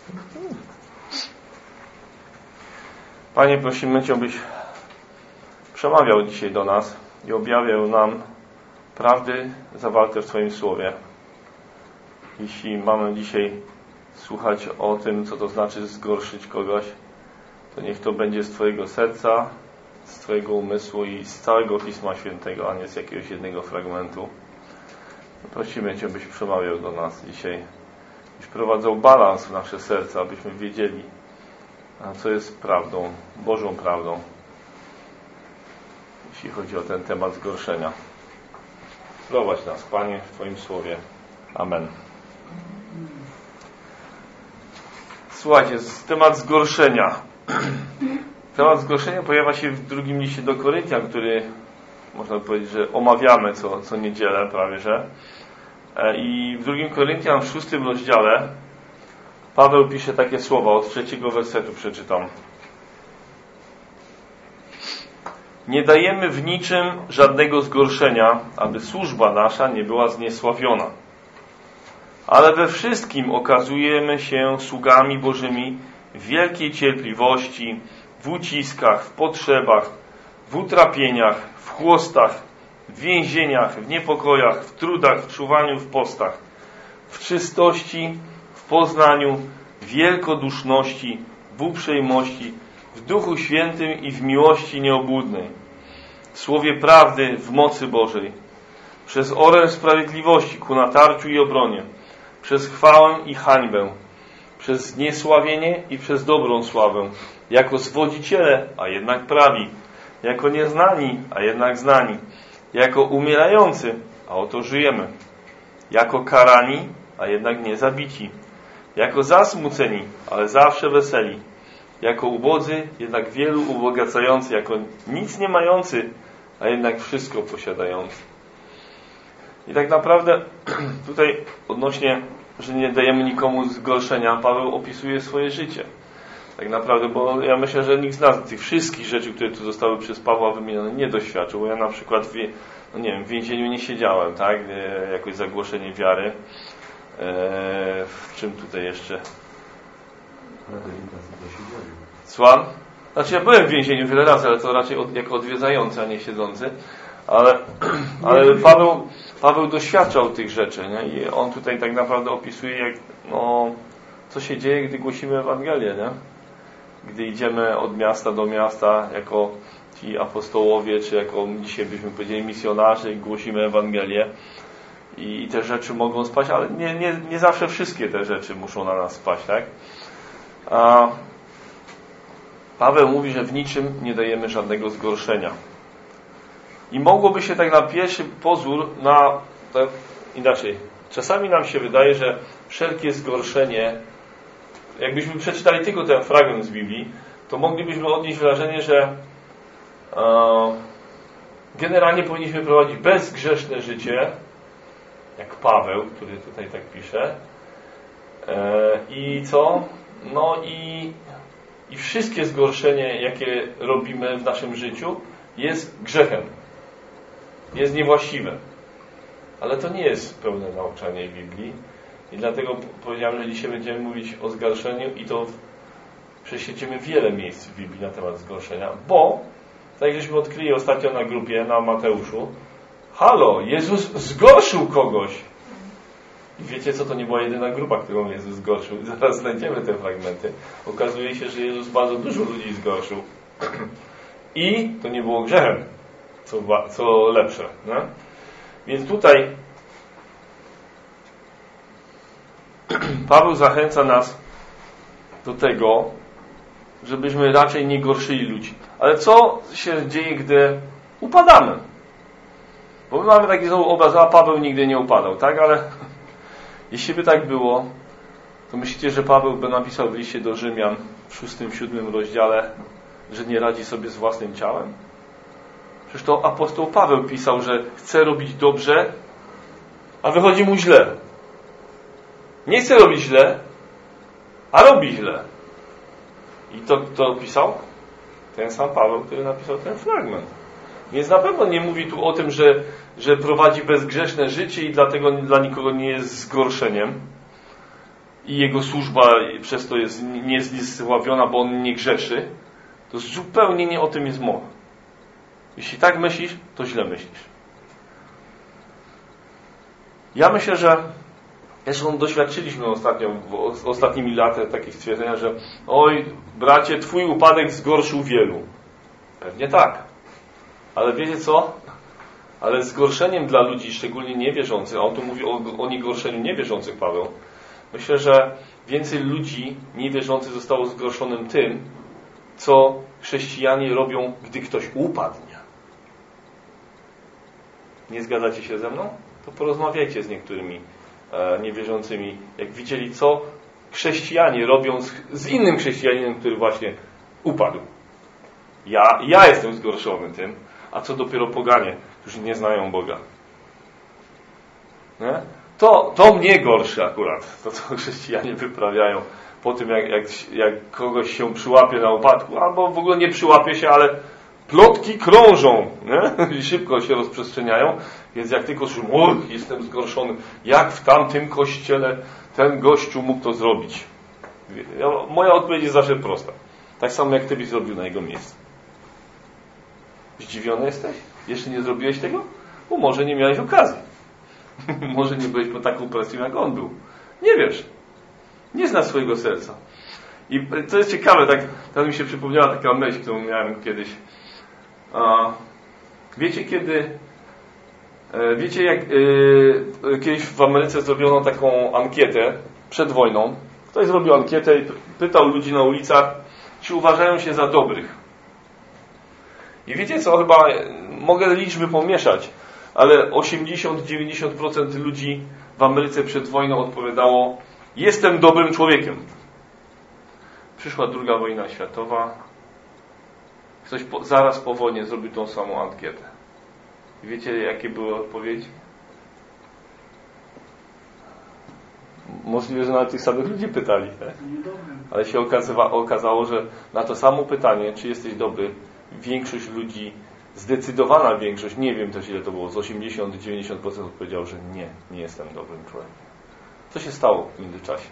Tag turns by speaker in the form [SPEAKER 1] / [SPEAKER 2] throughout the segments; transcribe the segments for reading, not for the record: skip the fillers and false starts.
[SPEAKER 1] Panie, prosimy Cię, byś przemawiał dzisiaj do nas i objawiał nam prawdy zawarte w Twoim Słowie. Jeśli mamy dzisiaj słuchać o tym, co to znaczy zgorszyć kogoś, to niech to będzie z Twojego serca, z Twojego umysłu i z całego Pisma Świętego, a nie z jakiegoś jednego fragmentu. Prosimy Cię, byś przemawiał do nas dzisiaj, byś wprowadzał balans w nasze serca, abyśmy wiedzieli, co jest prawdą, Bożą prawdą, jeśli chodzi o ten temat zgorszenia. Prowadź nas, Panie, w Twoim Słowie. Amen. Słuchajcie, temat zgorszenia. Temat zgorszenia pojawia się w drugim liście do Koryntian, który, można powiedzieć, że omawiamy co niedzielę prawie, że. I w 2 Koryntian w 6 rozdziale Paweł pisze takie słowa, od 3 wersetu przeczytam. Nie dajemy w niczym żadnego zgorszenia, aby służba nasza nie była zniesławiona. Ale we wszystkim okazujemy się sługami Bożymi w wielkiej cierpliwości, w uciskach, w potrzebach, w utrapieniach, w chłostach, w więzieniach, w niepokojach, w trudach, w czuwaniu, w postach, w czystości, w poznaniu, w wielkoduszności, w uprzejmości, w Duchu Świętym i w miłości nieobłudnej, w słowie prawdy, w mocy Bożej, przez oręż sprawiedliwości ku natarciu i obronie, przez chwałę i hańbę, przez zniesławienie i przez dobrą sławę, jako zwodziciele, a jednak prawi, jako nieznani, a jednak znani, jako umierający, a oto żyjemy, jako karani, a jednak nie zabici, jako zasmuceni, ale zawsze weseli, jako ubodzy, jednak wielu ubogacający, jako nic nie mający, a jednak wszystko posiadający. I tak naprawdę tutaj odnośnie, że nie dajemy nikomu zgorszenia, Paweł opisuje swoje życie. Tak naprawdę, bo ja myślę, że nikt z nas tych wszystkich rzeczy, które tu zostały przez Pawła wymienione, nie doświadczył, bo ja na przykład w więzieniu nie siedziałem, tak? Jakoś zagłoszenie wiary. W czym tutaj jeszcze? Słucham? Znaczy ja byłem w więzieniu wiele razy, ale to raczej jako odwiedzający, a nie siedzący. Ale Paweł doświadczał tych rzeczy, nie? I on tutaj tak naprawdę opisuje, co się dzieje, gdy głosimy Ewangelię, nie? Gdy idziemy od miasta do miasta jako ci apostołowie, czy jako dzisiaj byśmy powiedzieli misjonarze i głosimy Ewangelię. I te rzeczy mogą spaść, ale nie zawsze wszystkie te rzeczy muszą na nas spaść, tak? A Paweł mówi, że w niczym nie dajemy żadnego zgorszenia. I mogłoby się tak na pierwszy pozór, inaczej. Czasami nam się wydaje, że wszelkie zgorszenie, jakbyśmy przeczytali tylko ten fragment z Biblii, to moglibyśmy odnieść wrażenie, że generalnie powinniśmy prowadzić bezgrzeszne życie, jak Paweł, który tutaj tak pisze. I co? I wszystkie zgorszenie, jakie robimy w naszym życiu, jest grzechem. Jest niewłaściwe. Ale to nie jest pełne nauczanie Biblii. I dlatego powiedziałem, że dzisiaj będziemy mówić o zgorszeniu i to prześledzimy wiele miejsc w Biblii na temat zgorszenia, bo tak jak żeśmy odkryli ostatnio na grupie, na Mateuszu, Jezus zgorszył kogoś. I wiecie co, to nie była jedyna grupa, którą Jezus zgorszył. Zaraz znajdziemy te fragmenty. Okazuje się, że Jezus bardzo dużo ludzi zgorszył. I to nie było grzechem, co lepsze. Nie? Więc tutaj Paweł zachęca nas do tego, żebyśmy raczej nie gorszyli ludzi. Ale co się dzieje, gdy upadamy? Bo my mamy taki znowu obraz, a Paweł nigdy nie upadał, tak? Ale jeśli by tak było, to myślicie, że Paweł by napisał w liście do Rzymian w 6-7 rozdziale, że nie radzi sobie z własnym ciałem? Przecież to apostoł Paweł pisał, że chce robić dobrze, a wychodzi mu źle. Nie chce robić źle, a robi źle. I to pisał ten sam Paweł, który napisał ten fragment. Więc na pewno nie mówi tu o tym, że prowadzi bezgrzeszne życie i dlatego dla nikogo nie jest zgorszeniem. i jego służba przez to jest niezniesławiona, bo on nie grzeszy, to zupełnie nie o tym jest mowa. Jeśli tak myślisz, to źle myślisz. Ja myślę, że zresztą doświadczyliśmy ostatnio, ostatnimi laty takich stwierdzenia, że oj, bracie, twój upadek zgorszył wielu. Pewnie tak. Ale wiecie co? Ale zgorszeniem dla ludzi, szczególnie niewierzących, a on tu mówi o niegorszeniu niewierzących, Paweł, myślę, że więcej ludzi niewierzących zostało zgorszonym tym, co chrześcijanie robią, gdy ktoś upadnie. Nie zgadzacie się ze mną? To porozmawiajcie z niektórymi niewierzącymi, jak widzieli, co chrześcijanie robią z innym chrześcijaninem, który właśnie upadł. Ja jestem zgorszony tym, a co dopiero poganie, którzy nie znają Boga. Nie? To mnie gorszy akurat, to co chrześcijanie wyprawiają po tym, jak kogoś się przyłapie na upadku, albo w ogóle nie przyłapie się, ale plotki krążą, nie? I szybko się rozprzestrzeniają, więc jak tylko jestem zgorszony, jak w tamtym kościele ten gościu mógł to zrobić? Moja odpowiedź jest zawsze prosta. Tak samo jak ty byś zrobił na jego miejscu. Zdziwiony jesteś? Jeszcze nie zrobiłeś tego? Bo może nie miałeś okazji. Może nie byłeś pod taką presją, jak on był. Nie wiesz. Nie znasz swojego serca. I to jest ciekawe, tak mi się przypomniała taka myśl, którą miałem kiedyś. Wiecie jak kiedyś w Ameryce zrobiono taką ankietę przed wojną. Ktoś zrobił ankietę i pytał ludzi na ulicach, czy uważają się za dobrych. I wiecie co, chyba mogę liczby pomieszać, ale 80-90% ludzi w Ameryce przed wojną odpowiadało: jestem dobrym człowiekiem. Przyszła II wojna światowa. Ktoś zaraz po wojnie zrobił tą samą ankietę. I wiecie, jakie były odpowiedzi? Możliwe, że nawet tych samych ludzi pytali. Tak? Ale się okazało, że na to samo pytanie, czy jesteś dobry, większość ludzi, zdecydowana większość, nie wiem też ile to było, z 80-90% odpowiedział, że nie jestem dobrym człowiekiem. Co się stało w międzyczasie?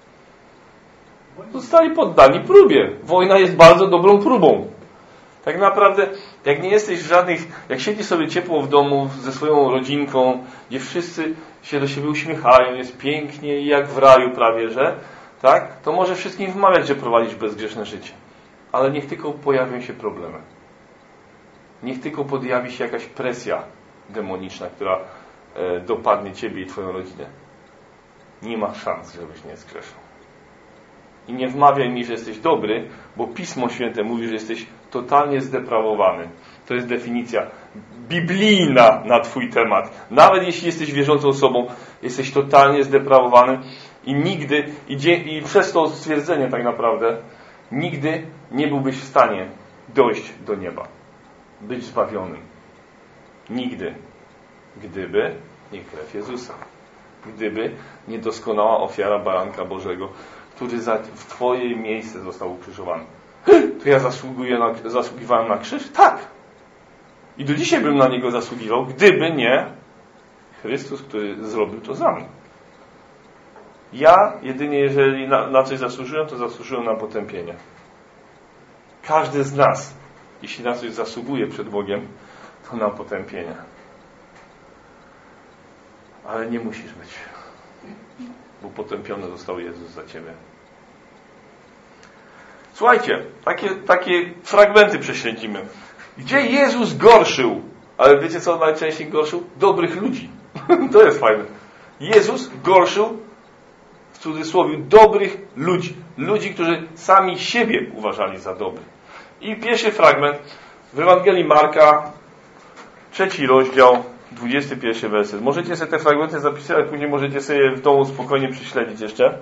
[SPEAKER 1] Zostali poddani próbie. Wojna jest bardzo dobrą próbą. Tak naprawdę, jak nie jesteś w żadnych, jak siedzisz sobie ciepło w domu ze swoją rodzinką, gdzie wszyscy się do siebie uśmiechają, jest pięknie i jak w raju prawie, że, tak? To może wszystkim wmawiać, że prowadzisz bezgrzeszne życie. Ale niech tylko pojawią się problemy. Niech tylko podjawi się jakaś presja demoniczna, która dopadnie ciebie i twoją rodzinę. Nie ma szans, żebyś nie zgrzeszył. I nie wmawiaj mi, że jesteś dobry, bo Pismo Święte mówi, że jesteś totalnie zdeprawowany. To jest definicja biblijna na twój temat. Nawet jeśli jesteś wierzącą osobą, jesteś totalnie zdeprawowany i nigdy, i przez to stwierdzenie tak naprawdę, nigdy nie byłbyś w stanie dojść do nieba. Być zbawionym. Nigdy. Gdyby nie krew Jezusa. Gdyby nie doskonała ofiara Baranka Bożego, który w twoje miejsce został ukrzyżowany. To ja zasługiwałem na krzyż? Tak. I do dzisiaj bym na niego zasługiwał, gdyby nie Chrystus, który zrobił to za mnie. Ja jedynie, jeżeli na coś zasłużyłem, to zasłużyłem na potępienie. Każdy z nas, jeśli na coś zasługuje przed Bogiem, to na potępienie. Ale nie musisz być, bo potępiony został Jezus za ciebie. Słuchajcie, takie fragmenty prześledzimy. Gdzie Jezus gorszył? Ale wiecie co najczęściej gorszył? Dobrych ludzi. To jest fajne. Jezus gorszył, w cudzysłowie, dobrych ludzi. Ludzi, którzy sami siebie uważali za dobrych. I pierwszy fragment w Ewangelii Marka, 3 rozdział, 21 werset. Możecie sobie te fragmenty zapisać, ale później możecie sobie w domu spokojnie prześledzić jeszcze.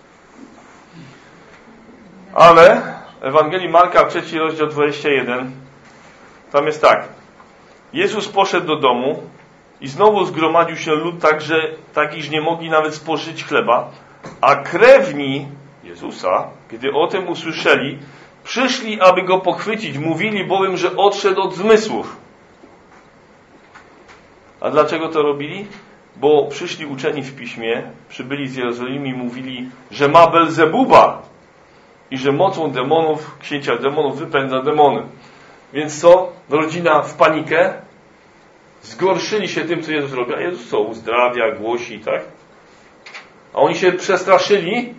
[SPEAKER 1] Ale Ewangelii Marka, 3 rozdział 21, tam jest tak. Jezus poszedł do domu i znowu zgromadził się lud tak, iż nie mogli nawet spożyć chleba, a krewni Jezusa, gdy o tym usłyszeli, przyszli, aby go pochwycić. Mówili bowiem, że odszedł od zmysłów. A dlaczego to robili? bo przyszli uczeni w piśmie, przybyli z Jerozolimy i mówili, że ma Belzebuba i że mocą demonów, księcia demonów wypędza demony. Więc co? Rodzina w panikę, zgorszyli się tym, co Jezus robi, a Jezus co? Uzdrawia, głosi, tak? A oni się przestraszyli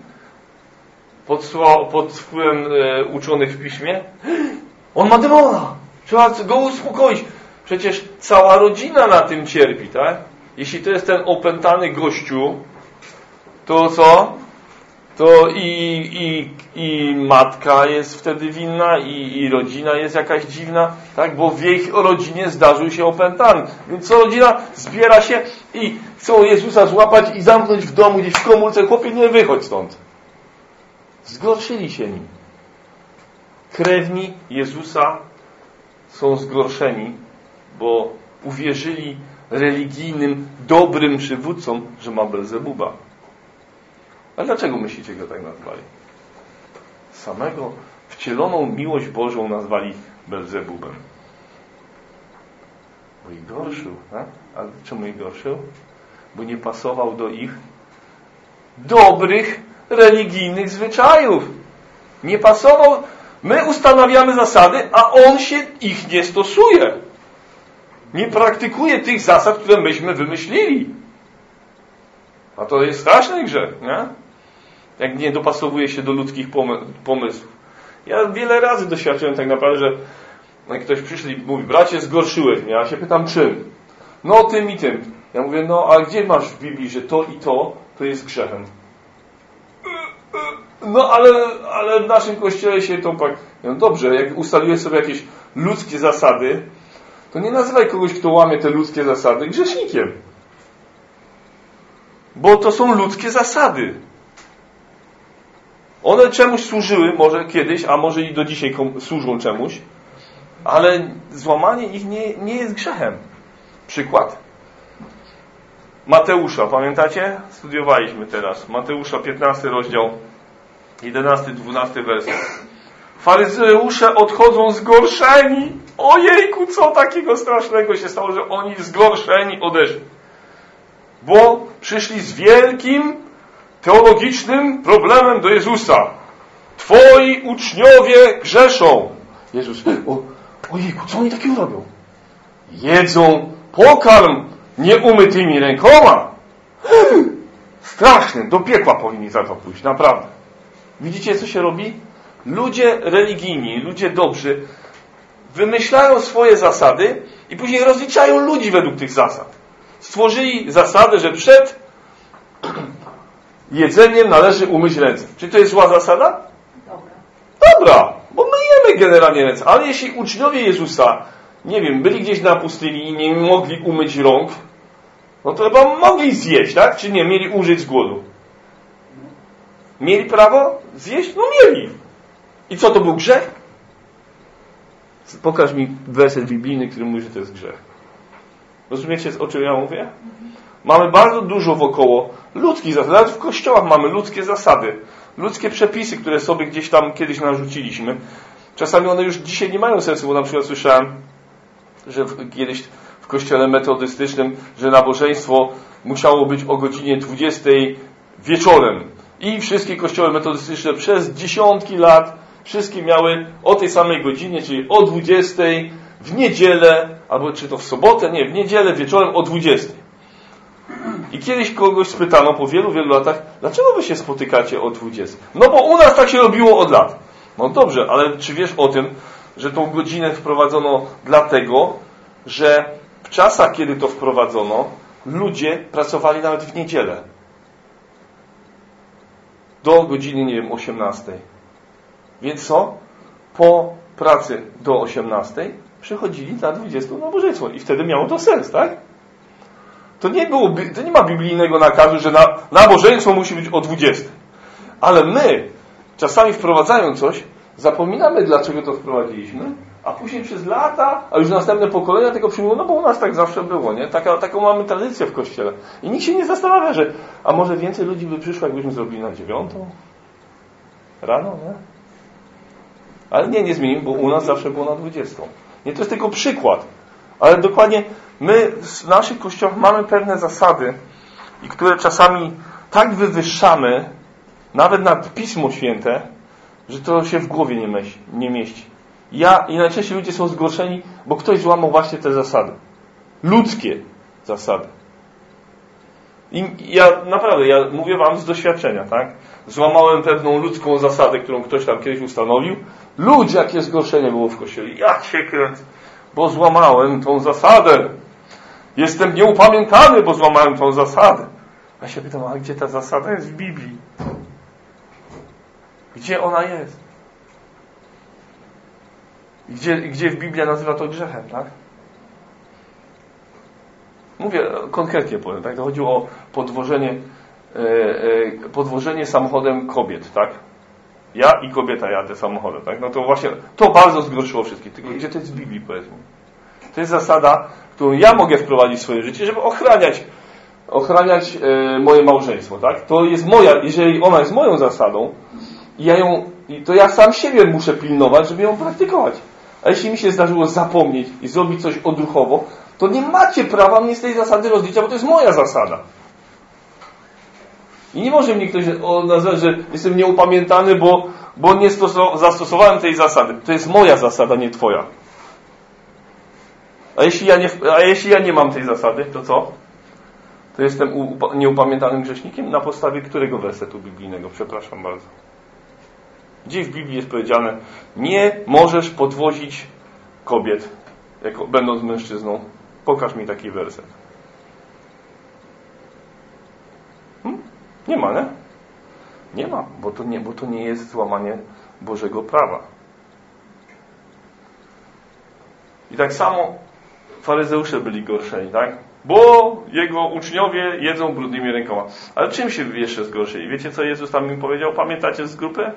[SPEAKER 1] pod wpływem uczonych w piśmie. On ma demona! Trzeba go uspokoić. Przecież cała rodzina na tym cierpi, tak? Jeśli to jest ten opętany gościu, to co? To i matka jest wtedy winna, i rodzina jest jakaś dziwna, tak? Bo w jej rodzinie zdarzył się opętany. Więc co rodzina zbiera się i chcą Jezusa złapać i zamknąć w domu, gdzieś w komórce. Chłopie, nie wychodź stąd. Zgorszyli się nim. Krewni Jezusa są zgorszeni, bo uwierzyli religijnym, dobrym przywódcom, że ma Belzebuba. A dlaczego myślicie, go tak nazwali? Samego wcieloną miłość Bożą nazwali Belzebubem. Bo ich gorszył. Tak? A czemu ich gorszył? Bo nie pasował do ich dobrych, religijnych zwyczajów. Nie pasował. My ustanawiamy zasady, a on się ich nie stosuje. Nie praktykuje tych zasad, które myśmy wymyślili. A to jest straszny grzech, nie? Jak nie dopasowuje się do ludzkich pomysłów. Ja wiele razy doświadczyłem tak naprawdę, że jak ktoś przyszli i mówi, bracie, zgorszyłeś mnie. Ja się pytam, czym? No, tym i tym. Ja mówię, no, a gdzie masz w Biblii, że to i to jest grzechem? No, ale w naszym kościele się to tak... No dobrze, jak ustaliłeś sobie jakieś ludzkie zasady, to nie nazywaj kogoś, kto łamie te ludzkie zasady, grzesznikiem. Bo to są ludzkie zasady. One czemuś służyły, może kiedyś, a może i do dzisiaj służą czemuś, ale złamanie ich nie jest grzechem. Przykład. Mateusza, pamiętacie? Studiowaliśmy teraz. Mateusza, 15 rozdział, 11-12 werset. Faryzeusze odchodzą zgorszeni. Ojejku, co takiego strasznego się stało, że oni zgorszeni odeszli. Bo przyszli z wielkim teologicznym problemem do Jezusa. Twoi uczniowie grzeszą. Jezus, ojejku, co oni takiego robią? Jedzą pokarm nieumytymi rękoma. Straszny, do piekła powinni za to pójść, naprawdę. Widzicie, co się robi? Ludzie religijni, ludzie dobrzy wymyślają swoje zasady i później rozliczają ludzi według tych zasad. Stworzyli zasadę, że przed jedzeniem należy umyć ręce. Czy to jest zła zasada? Dobra, bo myjemy generalnie ręce. Ale jeśli uczniowie Jezusa, nie wiem, byli gdzieś na pustyni i nie mogli umyć rąk, no to chyba mogli zjeść, tak? Czy nie? Mieli umrzeć z głodu. Mieli prawo zjeść? No mieli. I co, to był grzech? Pokaż mi werset biblijny, który mówi, że to jest grzech. Rozumiecie, o czym ja mówię? Mamy bardzo dużo wokoło ludzkich zasad. Nawet w kościołach mamy ludzkie zasady. Ludzkie przepisy, które sobie gdzieś tam kiedyś narzuciliśmy. Czasami one już dzisiaj nie mają sensu, bo na przykład słyszałem, że kiedyś w kościele metodystycznym, że nabożeństwo musiało być o godzinie 20 wieczorem. I wszystkie kościoły metodystyczne przez dziesiątki lat wszystkie miały o tej samej godzinie, czyli o 20 w niedzielę, albo czy to w sobotę, nie, w niedzielę wieczorem o 20. I kiedyś kogoś spytano po wielu, wielu latach, dlaczego wy się spotykacie o 20? No bo u nas tak się robiło od lat. No dobrze, ale czy wiesz o tym, że tą godzinę wprowadzono dlatego, że w czasach, kiedy to wprowadzono, ludzie pracowali nawet w niedzielę. Do godziny, nie wiem, 18. Więc co? Po pracy do 18 przychodzili na 20 nabożeństwo. I wtedy miało to sens, tak? To nie ma biblijnego nakazu, że nabożeństwo musi być o 20. Ale my, czasami wprowadzając coś, zapominamy, dlaczego to wprowadziliśmy, a później przez lata, a już następne pokolenia tego przyjmują, no bo u nas tak zawsze było, nie? Taką mamy tradycję w Kościele. I nikt się nie zastanawia, że a może więcej ludzi by przyszło, jakbyśmy zrobili na 9 rano, nie? Ale nie zmienimy, bo u nas zawsze było na 20. Nie, to jest tylko przykład. Ale dokładnie my w naszych kościołach mamy pewne zasady, i które czasami tak wywyższamy, nawet nad Pismo Święte, że to się w głowie nie mieści. I najczęściej ludzie są zgorszeni, bo ktoś złamał właśnie te zasady. Ludzkie zasady. I ja mówię wam z doświadczenia, tak? Złamałem pewną ludzką zasadę, którą ktoś tam kiedyś ustanowił. Ludzie, jakie zgorszenie było w kościele. Ja się kręcę, bo złamałem tą zasadę. Jestem nieupamiętany, bo złamałem tą zasadę. Ja się pytam, a gdzie ta zasada jest w Biblii? Gdzie ona jest? Gdzie w Biblia nazywa to grzechem, tak? Mówię, konkretnie powiem, tak? To chodziło o podwożenie samochodem kobiet, tak? Ja i kobieta jadę samochodem, tak? No to właśnie, to bardzo zgorszyło wszystkich. Tylko gdzie to jest w Biblii, powiedzmy? To jest zasada, którą ja mogę wprowadzić w swoje życie, żeby ochraniać moje małżeństwo, tak? To jest jeżeli ona jest moją zasadą, to ja sam siebie muszę pilnować, żeby ją praktykować. A jeśli mi się zdarzyło zapomnieć i zrobić coś odruchowo, to nie macie prawa mnie z tej zasady rozliczać, bo to jest moja zasada. I nie może mnie ktoś nazwać, że jestem nieupamiętany, bo nie zastosowałem tej zasady. To jest moja zasada, nie twoja. A jeśli ja nie mam tej zasady, to co? To jestem nieupamiętanym grzesznikiem? Na podstawie którego wersetu biblijnego? Przepraszam bardzo. Gdzie w Biblii jest powiedziane, nie możesz podwozić kobiet, będąc mężczyzną? Pokaż mi taki werset. Nie ma, nie? Nie ma, bo to nie jest złamanie Bożego prawa. I tak samo faryzeusze byli gorszeni, tak? Bo jego uczniowie jedzą brudnymi rękoma. Ale czym się jeszcze zgorszyli? Wiecie, co Jezus tam im powiedział? Pamiętacie z grupy?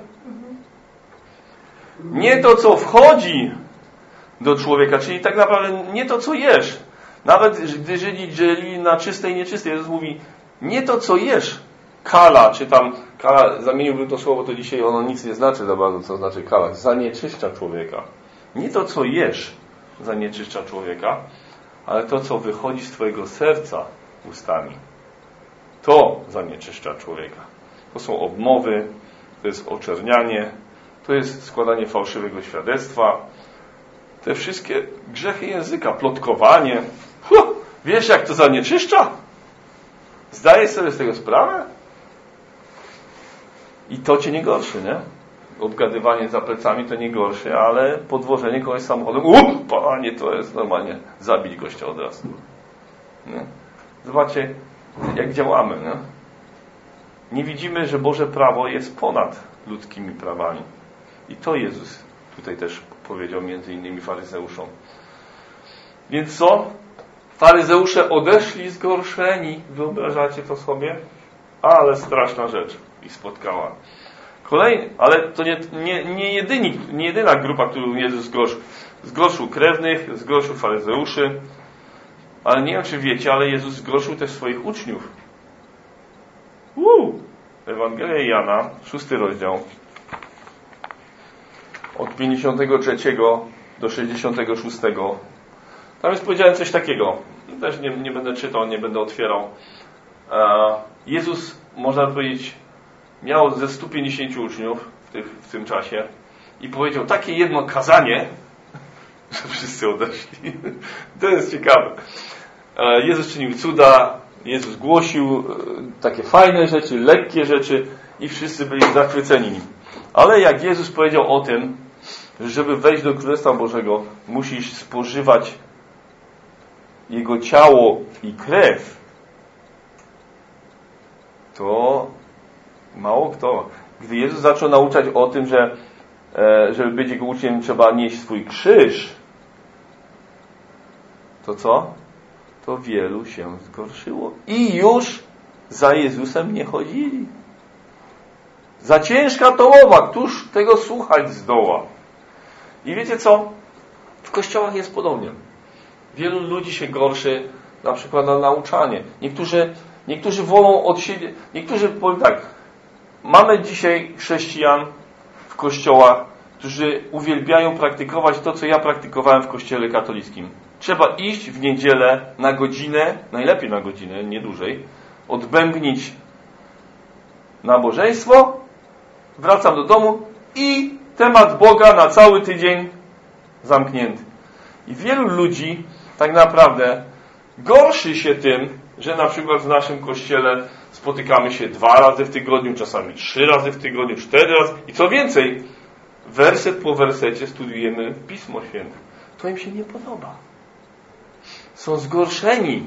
[SPEAKER 1] Nie to, co wchodzi do człowieka, czyli tak naprawdę nie to, co jesz. Nawet gdy Żydzi dzielili na czyste i nieczyste, Jezus mówi, nie to, co jesz. Kala, czy tam, kala, zamieniłbym to słowo, to dzisiaj ono nic nie znaczy za bardzo, co znaczy kala. Zanieczyszcza człowieka. Nie to, co jesz, zanieczyszcza człowieka, ale to, co wychodzi z twojego serca ustami. To zanieczyszcza człowieka. To są obmowy, to jest oczernianie, to jest składanie fałszywego świadectwa. Te wszystkie grzechy języka, plotkowanie. Wiesz, jak to zanieczyszcza? Zdajesz sobie z tego sprawę? I to cię nie gorszy, nie? Obgadywanie za plecami to nie gorsze, ale podwożenie kogoś samochodem, panie, to jest normalnie zabić gościa od razu. Nie? Zobaczcie, jak działamy, nie? Nie widzimy, że Boże prawo jest ponad ludzkimi prawami. I to Jezus tutaj też powiedział między innymi faryzeuszom. Więc co? Faryzeusze odeszli zgorszeni. Wyobrażacie to sobie? Ale straszna rzecz ich spotkała. Kolejny, ale to nie jedyna grupa, którą Jezus zgorszył. Zgorszył krewnych, zgorszył faryzeuszy. Ale nie wiem, czy wiecie, ale Jezus zgorszył też swoich uczniów. Ewangelia Jana, 6 rozdział. Od 53 do 66. Tam jest powiedziane coś takiego. Też nie będę czytał, nie będę otwierał. Jezus, można powiedzieć, miał ze 150 uczniów w tym czasie i powiedział takie jedno kazanie, że wszyscy odeszli. To jest ciekawe. Jezus czynił cuda, Jezus głosił takie fajne rzeczy, lekkie rzeczy i wszyscy byli zachwyceni nim. Ale jak Jezus powiedział o tym, że żeby wejść do Królestwa Bożego, musisz spożywać Jego ciało i krew, to mało kto. Gdy Jezus zaczął nauczać o tym, że żeby być Jego uczniem trzeba nieść swój krzyż, to co? To wielu się zgorszyło. I już za Jezusem nie chodzili. Za ciężka to mowa, któż tego słuchać zdoła? I wiecie co? W kościołach jest podobnie. Wielu ludzi się gorszy na przykład na nauczanie. Niektórzy wolą od siebie. Niektórzy powiem tak. Mamy dzisiaj chrześcijan w kościołach, którzy uwielbiają praktykować to, co ja praktykowałem w kościele katolickim. Trzeba iść w niedzielę na godzinę, najlepiej na godzinę, nie dłużej, odbębnić nabożeństwo, wracam do domu i temat Boga na cały tydzień zamknięty. I wielu ludzi tak naprawdę gorszy się tym, że na przykład w naszym kościele spotykamy się 2 razy w tygodniu, czasami 3 razy w tygodniu, 4 razy i co więcej, werset po wersecie studiujemy Pismo Święte. To im się nie podoba. Są zgorszeni.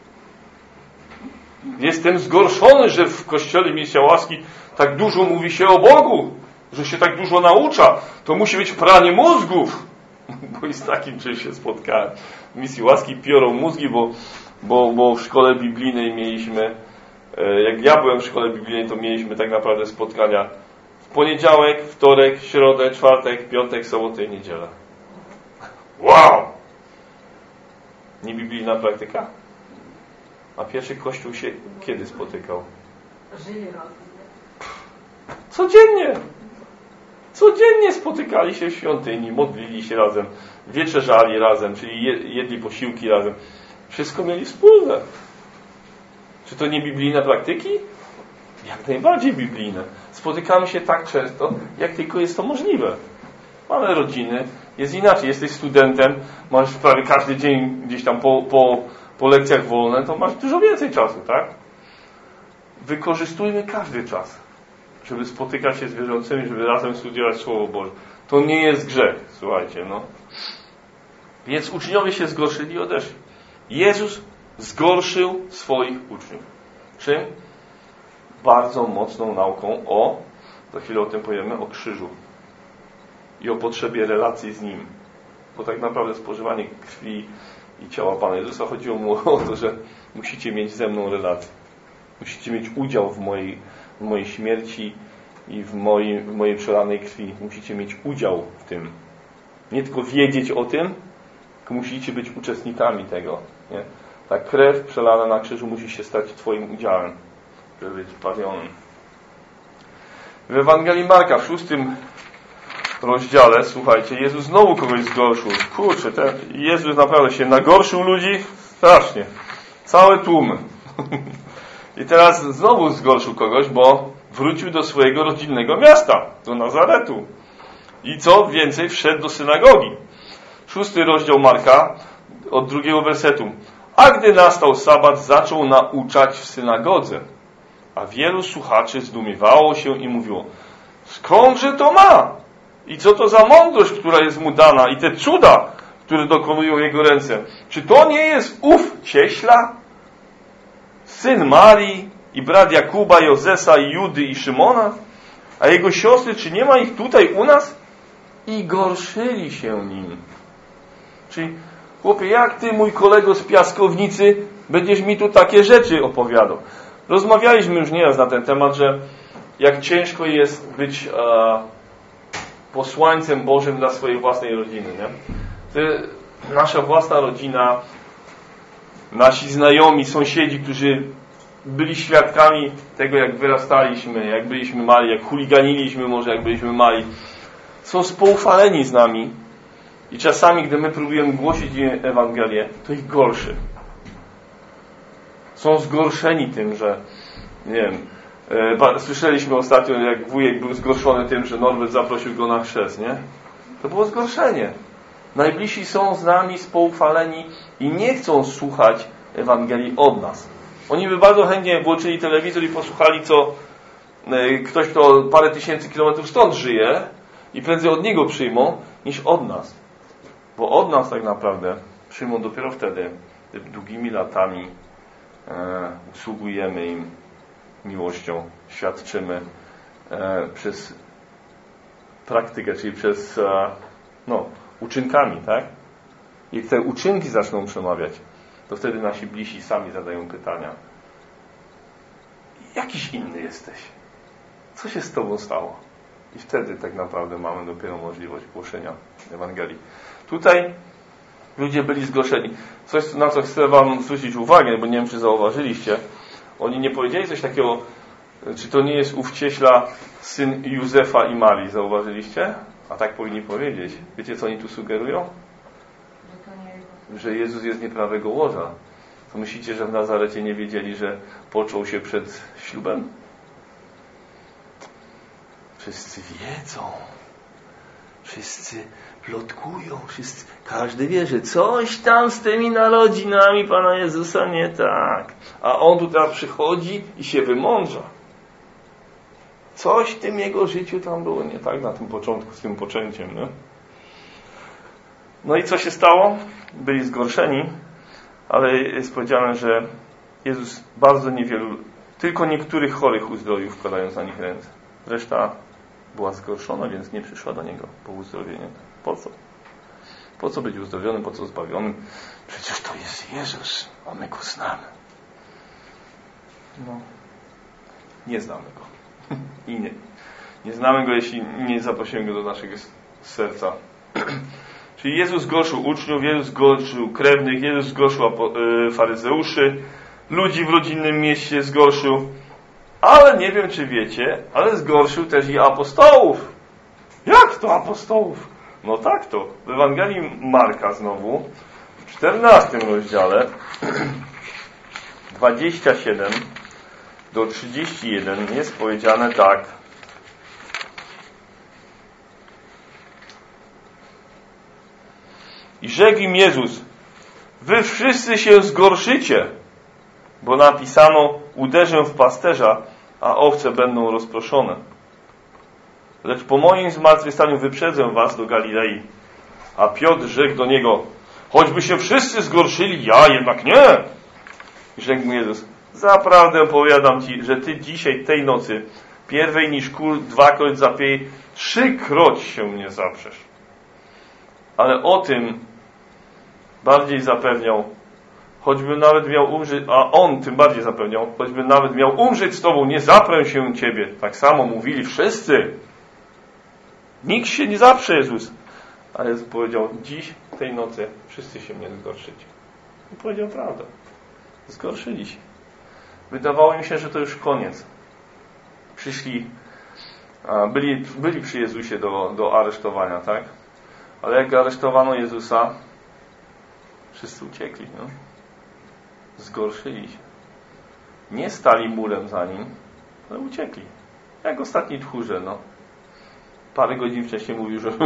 [SPEAKER 1] Jestem zgorszony, że w Kościele Misja Łaski tak dużo mówi się o Bogu, że się tak dużo naucza. To musi być pranie mózgów. Bo i z takim czymś się spotkałem. W Misji Łaski piorą mózgi, bo w szkole biblijnej mieliśmy, jak ja byłem w szkole biblijnej, to mieliśmy tak naprawdę spotkania w poniedziałek, wtorek, środę, czwartek, piątek, sobotę i niedzielę. Wow! Niebiblijna praktyka? A pierwszy Kościół się kiedy spotykał? Codziennie! Codziennie spotykali się w świątyni, modlili się razem, wieczerzali razem, czyli jedli posiłki razem. Wszystko mieli wspólne. Czy to nie biblijne praktyki? Jak najbardziej biblijne. Spotykamy się tak często, jak tylko jest to możliwe. Mamy rodziny, jest inaczej. Jesteś studentem, masz prawie każdy dzień gdzieś tam po lekcjach wolne, to masz dużo więcej czasu, tak? Wykorzystujmy każdy czas, żeby spotykać się z wierzącymi, żeby razem studiować Słowo Boże. To nie jest grzech, słuchajcie, no. Więc uczniowie się zgorszyli i odeszli. Jezus zgorszył swoich uczniów. Czym? Bardzo mocną nauką za chwilę o tym powiemy, o krzyżu i o potrzebie relacji z Nim. Bo tak naprawdę spożywanie krwi i ciała Pana Jezusa chodziło mu o to, że musicie mieć ze mną relację. Musicie mieć udział w mojej śmierci i w mojej przelanej krwi. Musicie mieć udział w tym. Nie tylko wiedzieć o tym, tylko musicie być uczestnikami tego. Nie? Ta krew przelana na krzyżu musi się stać Twoim udziałem, żeby być zbawionym. W Ewangelii Marka, w 6 rozdziale, słuchajcie, Jezus znowu kogoś zgorszył. Kurczę, Jezus naprawdę się nagorszył ludzi strasznie. Całe tłumy. I teraz znowu zgorszył kogoś, bo wrócił do swojego rodzinnego miasta, do Nazaretu. I co więcej, wszedł do synagogi. 6 rozdział Marka, od 2 wersetu. A gdy nastał sabat, zaczął nauczać w synagodze. A wielu słuchaczy zdumiewało się i mówiło: skądże to ma? I co to za mądrość, która jest mu dana? I te cuda, które dokonują jego ręce. Czy to nie jest ów cieśla? Syn Marii i brat Jakuba, Jozesa i Judy i Szymona? A jego siostry, czy nie ma ich tutaj u nas? I gorszyli się nim. Czyli, chłopie, jak ty, mój kolego z piaskownicy, będziesz mi tu takie rzeczy opowiadał? Rozmawialiśmy już nieraz na ten temat, że jak ciężko jest być posłańcem Bożym dla swojej własnej rodziny. Nie? Nasza własna rodzina, nasi znajomi, sąsiedzi, którzy byli świadkami tego, jak wyrastaliśmy, jak byliśmy mali, jak chuliganiliśmy może, jak byliśmy mali, są spoufaleni z nami i czasami, gdy my próbujemy głosić im Ewangelię, to ich gorszy. Są zgorszeni tym, że nie wiem, słyszeliśmy ostatnio, jak wujek był zgorszony tym, że Norbert zaprosił go na chrzest, nie? To było zgorszenie. Najbliżsi są z nami spoufaleni i nie chcą słuchać Ewangelii od nas. Oni by bardzo chętnie włączyli telewizor i posłuchali, co ktoś, kto parę tysięcy kilometrów stąd żyje, i prędzej od niego przyjmą, niż od nas. Bo od nas tak naprawdę przyjmą dopiero wtedy, gdy długimi latami usługujemy im miłością, świadczymy przez praktykę, czyli przez uczynkami, tak? Jak te uczynki zaczną przemawiać, to wtedy nasi bliżsi sami zadają pytania. Jakiś inny jesteś. Co się z Tobą stało? I wtedy tak naprawdę mamy dopiero możliwość głoszenia Ewangelii. Tutaj ludzie byli zgorszeni. Coś, na co chcę Wam zwrócić uwagę, bo nie wiem, czy zauważyliście. Oni nie powiedzieli coś takiego, czy to nie jest ów cieśla syn Józefa i Marii. Zauważyliście? A tak powinni powiedzieć. Wiecie, co oni tu sugerują? Że Jezus jest nieprawego łoża. To myślicie, że w Nazarecie nie wiedzieli, że począł się przed ślubem? Wszyscy wiedzą. Wszyscy plotkują. Każdy wie, że coś tam z tymi narodzinami Pana Jezusa nie tak. A On tu teraz przychodzi i się wymądrza. Coś w tym Jego życiu tam było nie tak na tym początku, z tym poczęciem. Nie? No i co się stało? Byli zgorszeni, ale jest powiedziane, że Jezus bardzo niewielu, tylko niektórych chorych uzdrowił, wkładając na nich ręce. Reszta była zgorszona, więc nie przyszła do Niego po uzdrowienie. Po co? Po co być uzdrowionym, po co zbawionym? Przecież to jest Jezus, a my Go znamy. No, nie znamy Go. I nie znamy Go, jeśli nie zaprosimy Go do naszego serca. Czyli Jezus zgorszył uczniów, Jezus zgorszył krewnych, Jezus zgorszył faryzeuszy, ludzi w rodzinnym mieście zgorszył, ale nie wiem, czy wiecie, ale zgorszył też i apostołów. Jak to apostołów? No tak to. W Ewangelii Marka znowu, w 14 rozdziale, 27 do 31 jest powiedziane tak. I rzekł im Jezus: wy wszyscy się zgorszycie, bo napisano: uderzę w pasterza, a owce będą rozproszone. Lecz po moim zmartwychwstaniu wyprzedzę was do Galilei. A Piotr rzekł do niego: choćby się wszyscy zgorszyli, ja jednak nie. I rzekł mu Jezus: zaprawdę powiadam ci, że ty dzisiaj, tej nocy, pierwej niż król dwakroć zapieje, 3-kroć się mnie zaprzesz. Ale o tym bardziej zapewniał, choćby nawet miał umrzeć, a on tym bardziej zapewniał, choćby nawet miał umrzeć z tobą, nie zaprę się ciebie. Tak samo mówili wszyscy. Nikt się nie zaprze, Jezus. Ale Jezus powiedział: dziś, tej nocy, wszyscy się mnie zgorszycie. I powiedział prawdę. Zgorszyli się. Wydawało im się, że to już koniec. Przyszli, byli przy Jezusie do aresztowania, tak? Ale jak aresztowano Jezusa, wszyscy uciekli, no? Zgorszyli się. Nie stali murem za Nim, ale uciekli. Jak ostatni tchórze, no. Parę godzin wcześniej mówił, że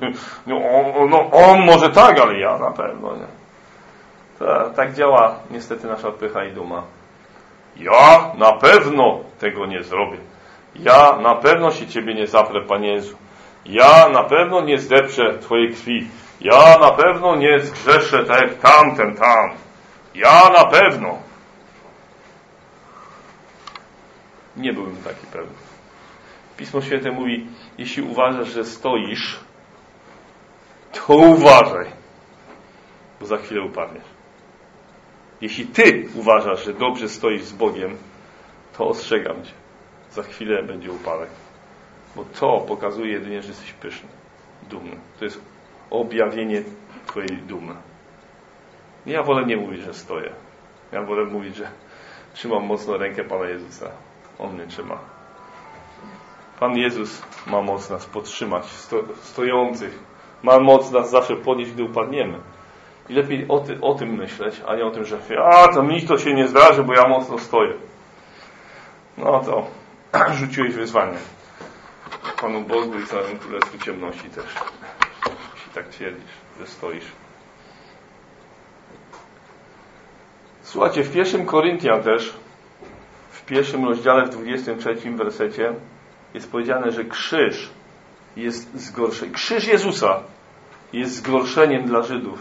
[SPEAKER 1] on może tak, ale ja na pewno nie. Tak działa niestety nasza pycha i duma. Ja na pewno tego nie zrobię. Ja na pewno się Ciebie nie zaprę, Panie Jezu. Ja na pewno nie zdepczę Twojej krwi. Ja na pewno nie zgrzeszę tak jak tamten tam. Ja na pewno. Nie byłem taki pewny. Pismo Święte mówi: jeśli uważasz, że stoisz, to uważaj, bo za chwilę upadniesz. Jeśli ty uważasz, że dobrze stoisz z Bogiem, to ostrzegam cię. Za chwilę będzie upadek. Bo to pokazuje jedynie, że jesteś pyszny, dumny. To jest objawienie twojej dumy. Ja wolę nie mówić, że stoję. Ja wolę mówić, że trzymam mocno rękę Pana Jezusa. On mnie trzyma. Pan Jezus ma moc nas podtrzymać, stojących. Ma moc nas zawsze podnieść, gdy upadniemy. I lepiej o tym myśleć, a nie o tym, że to mi to się nie zdarzy, bo ja mocno stoję. No to rzuciłeś wyzwanie Panu Bogu i całemu Królestwu Ciemności też. Jeśli tak twierdzisz, że stoisz. Słuchajcie, w 1 Koryntian też, w 1 rozdziale, w 23 wersecie jest powiedziane, że krzyż jest zgorszeniem. Krzyż Jezusa jest zgorszeniem dla Żydów.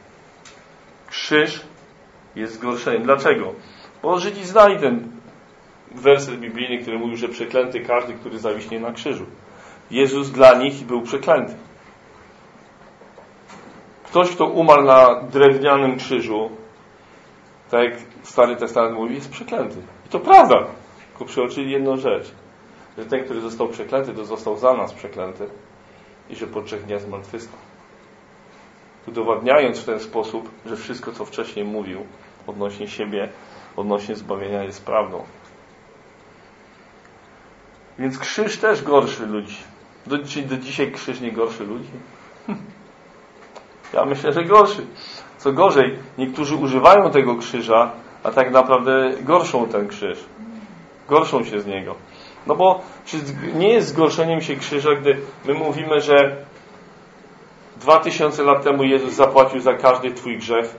[SPEAKER 1] Krzyż jest zgorszeniem. Dlaczego? Bo Żydzi znali ten werset biblijny, który mówił, że przeklęty każdy, który zawiśnie na krzyżu. Jezus dla nich był przeklęty. Ktoś, kto umarł na drewnianym krzyżu, tak jak Stary Testament mówi, jest przeklęty. I to prawda. Tylko przeoczyli jedną rzecz. Że ten, który został przeklęty, to został za nas przeklęty. I że po 3 dniach zmartwychwstał. Udowadniając w ten sposób, że wszystko, co wcześniej mówił odnośnie siebie, odnośnie zbawienia, jest prawdą. Więc krzyż też gorszy ludzi. Czy do dzisiaj krzyż nie gorszy ludzi? Ja myślę, że gorszy. Co gorzej, niektórzy używają tego krzyża, a tak naprawdę gorszą ten krzyż. Gorszą się z niego. No bo czy nie jest zgorszeniem się krzyża, gdy my mówimy, że 2000 lat temu Jezus zapłacił za każdy twój grzech,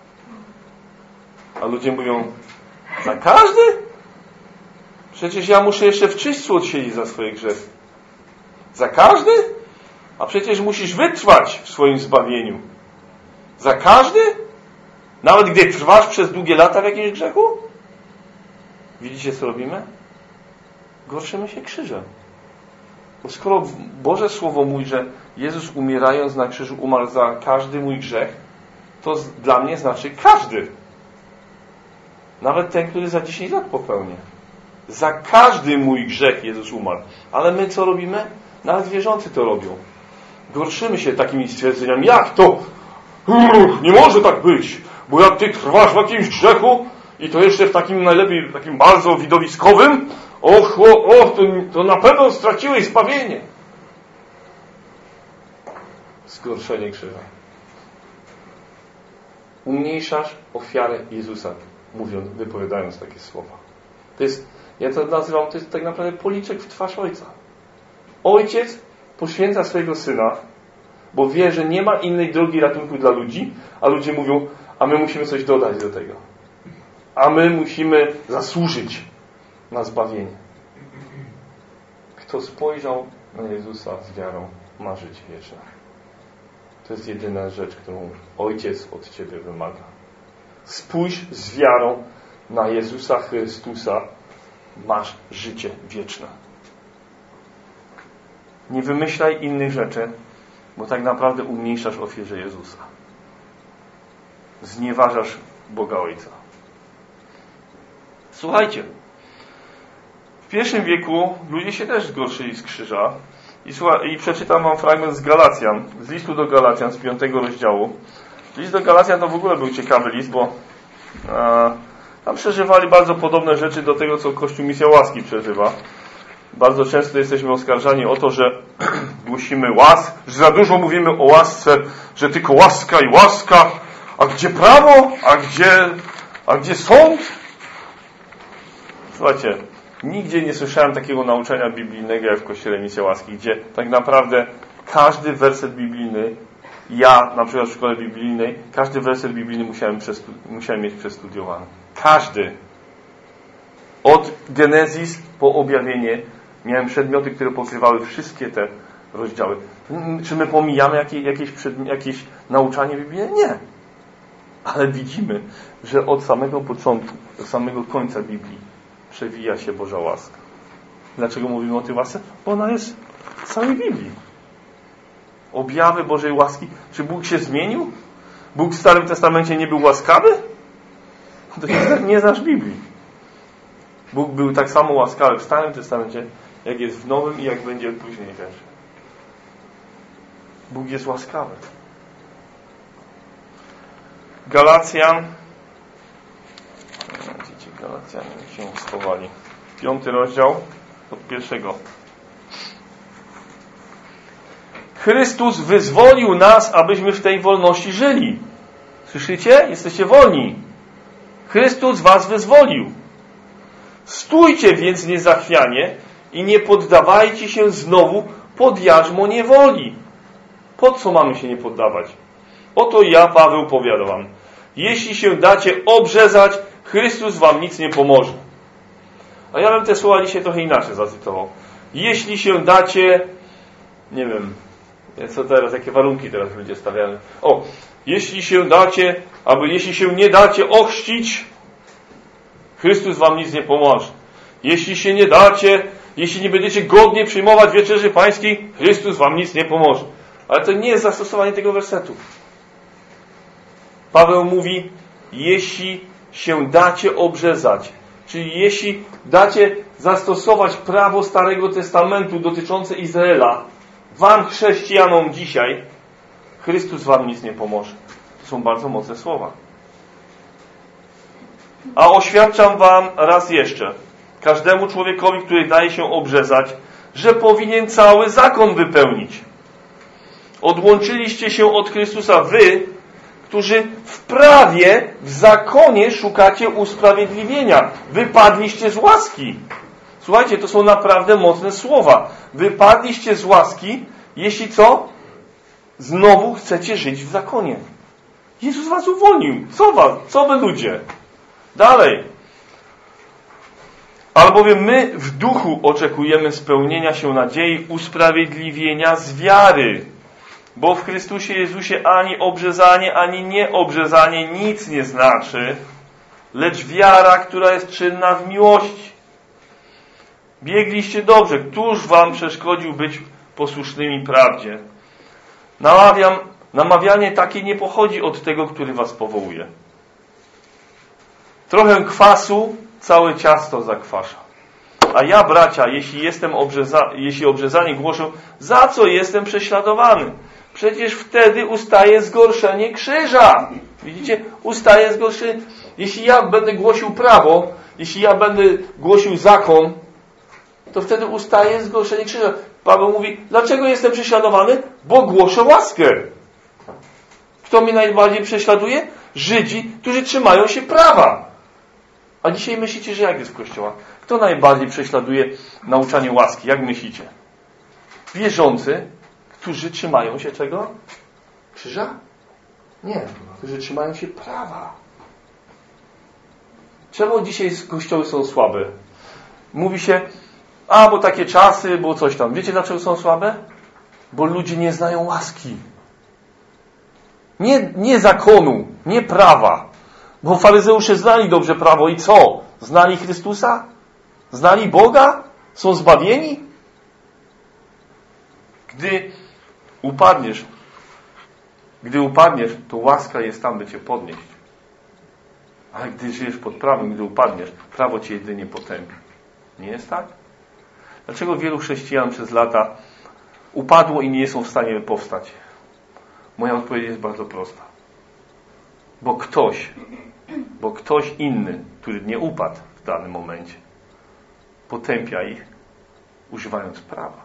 [SPEAKER 1] a ludzie mówią, za każdy? Przecież ja muszę jeszcze w czyśćcu odsiedzieć za swoje grzechy. Za każdy? A przecież musisz wytrwać w swoim zbawieniu. Za każdy? Nawet gdy trwasz przez długie lata w jakimś grzechu? Widzicie, co robimy? Gorszymy się krzyżem. Bo skoro Boże Słowo mówi, że Jezus umierając na krzyżu umarł za każdy mój grzech, to dla mnie znaczy każdy. Nawet ten, który za 10 lat popełnię. Za każdy mój grzech Jezus umarł. Ale my co robimy? Nawet wierzący to robią. Gorszymy się takimi stwierdzeniami. Jak to? Nie może tak być. Bo jak ty trwasz w jakimś grzechu i to jeszcze w takim najlepiej, takim bardzo widowiskowym, to na pewno straciłeś zbawienie. Zgorszenie krzyża. Umniejszasz ofiarę Jezusa, wypowiadając takie słowa. To jest, ja to nazywam, to jest tak naprawdę policzek w twarz Ojca. Ojciec poświęca swojego Syna, bo wie, że nie ma innej drogi ratunku dla ludzi, a ludzie mówią, a my musimy coś dodać do tego. A my musimy zasłużyć na zbawienie. Kto spojrzał na Jezusa z wiarą, ma życie wieczne. To jest jedyna rzecz, którą Ojciec od Ciebie wymaga. Spójrz z wiarą na Jezusa Chrystusa, masz życie wieczne. Nie wymyślaj innych rzeczy, bo tak naprawdę umniejszasz ofierze Jezusa. Znieważasz Boga Ojca. Słuchajcie, w pierwszym wieku ludzie się też zgorszyli z krzyża. I przeczytam wam fragment z Galacjan, z listu do Galacjan, z 5 rozdziału. List do Galacjan to w ogóle był ciekawy list, bo tam przeżywali bardzo podobne rzeczy do tego, co Kościół Misja Łaski przeżywa. Bardzo często jesteśmy oskarżani o to, że głosimy że za dużo mówimy o łasce, że tylko łaska i łaska. A gdzie prawo? A gdzie sąd? Słuchajcie, nigdzie nie słyszałem takiego nauczania biblijnego jak w Kościele Misja Łaski, gdzie tak naprawdę każdy werset biblijny, ja na przykład w szkole biblijnej, każdy werset biblijny musiałem mieć przestudiowany. Każdy. Od Genezis po Objawienie miałem przedmioty, które pokrywały wszystkie te rozdziały. Czy my pomijamy jakieś nauczanie biblijne? Nie. Ale widzimy, że od samego początku do samego końca Biblii przewija się Boża łaska. Dlaczego mówimy o tej łasce? Bo ona jest w całej Biblii. Objawy Bożej łaski. Czy Bóg się zmienił? Bóg w Starym Testamencie nie był łaskawy? To nie znasz Biblii. Bóg był tak samo łaskawy w Starym Testamencie, jak jest w Nowym i jak będzie później też. Bóg jest łaskawy. Galacjan. Widzicie, Galacjanie się schowali. 5 rozdział od 1. Chrystus wyzwolił nas, abyśmy w tej wolności żyli. Słyszycie? Jesteście wolni. Chrystus was wyzwolił. Stójcie więc niezachwianie i nie poddawajcie się znowu pod jarzmo niewoli. Po co mamy się nie poddawać? Oto ja, Paweł, powiadam wam. Jeśli się dacie obrzezać, Chrystus wam nic nie pomoże. A ja bym te słowa dzisiaj trochę inaczej zacytował. Jeśli się dacie, nie wiem, co teraz, jakie warunki teraz ludzie stawiają. Jeśli się nie dacie ochrzcić, Chrystus wam nic nie pomoże. Jeśli się nie dacie, jeśli nie będziecie godnie przyjmować wieczerzy pańskiej, Chrystus wam nic nie pomoże. Ale to nie jest zastosowanie tego wersetu. Paweł mówi, jeśli się dacie obrzezać, czyli jeśli dacie zastosować prawo Starego Testamentu dotyczące Izraela, wam chrześcijanom dzisiaj, Chrystus wam nic nie pomoże. To są bardzo mocne słowa. A oświadczam wam raz jeszcze, każdemu człowiekowi, który daje się obrzezać, że powinien cały zakon wypełnić. Odłączyliście się od Chrystusa wy, którzy w prawie, w zakonie szukacie usprawiedliwienia. Wypadliście z łaski. Słuchajcie, to są naprawdę mocne słowa. Wypadliście z łaski, jeśli co? Znowu chcecie żyć w zakonie. Jezus was uwolnił. Co wy ludzie? Dalej. Albowiem my w duchu oczekujemy spełnienia się nadziei, usprawiedliwienia z wiary. Bo w Chrystusie Jezusie ani obrzezanie, ani nieobrzezanie nic nie znaczy, lecz wiara, która jest czynna w miłości. Biegliście dobrze. Któż wam przeszkodził być posłusznymi prawdzie? Namawianie takie nie pochodzi od tego, który was powołuje. Trochę kwasu całe ciasto zakwasza. A ja, bracia, jeśli obrzezanie głoszę, za co jestem prześladowany? Przecież wtedy ustaje zgorszenie krzyża. Widzicie? Ustaje zgorszenie. Jeśli ja będę głosił prawo, jeśli ja będę głosił zakon, to wtedy ustaje zgorszenie krzyża. Paweł mówi, dlaczego jestem prześladowany? Bo głoszę łaskę. Kto mnie najbardziej prześladuje? Żydzi, którzy trzymają się prawa. A dzisiaj myślicie, że jak jest w kościołach? Kto najbardziej prześladuje nauczanie łaski? Jak myślicie? Wierzący, którzy trzymają się czego? Krzyża? Nie. Którzy trzymają się prawa. Czemu dzisiaj kościoły są słabe? Mówi się, bo takie czasy, bo coś tam. Wiecie, dlaczego są słabe? Bo ludzie nie znają łaski. Nie zakonu, nie prawa. Bo faryzeusze znali dobrze prawo i co? Znali Chrystusa? Znali Boga? Są zbawieni? Gdy upadniesz, to łaska jest tam, by cię podnieść. Ale gdy żyjesz pod prawem, gdy upadniesz, prawo cię jedynie potępi. Nie jest tak? Dlaczego wielu chrześcijan przez lata upadło i nie są w stanie powstać? Moja odpowiedź jest bardzo prosta. Bo ktoś inny, który nie upadł w danym momencie, potępia ich, używając prawa.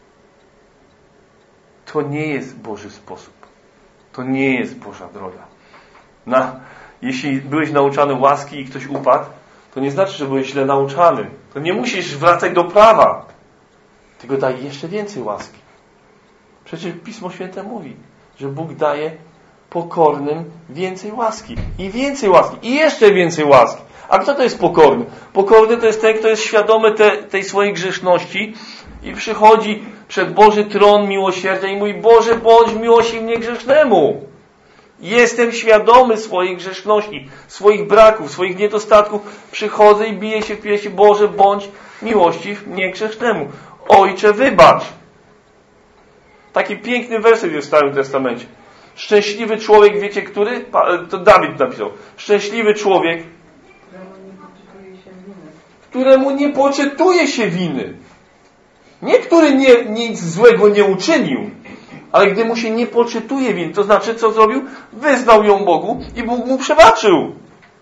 [SPEAKER 1] To nie jest Boży sposób. To nie jest Boża droga. Jeśli byłeś nauczany łaski i ktoś upadł, to nie znaczy, że byłeś źle nauczany. To nie musisz wracać do prawa. Tylko daj jeszcze więcej łaski. Przecież Pismo Święte mówi, że Bóg daje pokornym więcej łaski. I więcej łaski. I jeszcze więcej łaski. A kto to jest pokorny? Pokorny to jest ten, kto jest świadomy tej swojej grzeszności i przychodzi przed Boży tron miłosierdzia i mówi, Boże, bądź miłosierny grzesznemu. Jestem świadomy swojej grzeszności, swoich braków, swoich niedostatków. Przychodzę i biję się w piersi, Boże, bądź miłościw mnie grzesznemu. Ojcze, wybacz. Taki piękny werset jest w Starym Testamencie. Szczęśliwy człowiek, wiecie który? To Dawid napisał. Szczęśliwy człowiek, któremu nie poczytuje się winy. Nie, który nic złego nie uczynił, ale gdy mu się nie poczytuje win, to znaczy co zrobił? Wyznał ją Bogu i Bóg mu przebaczył.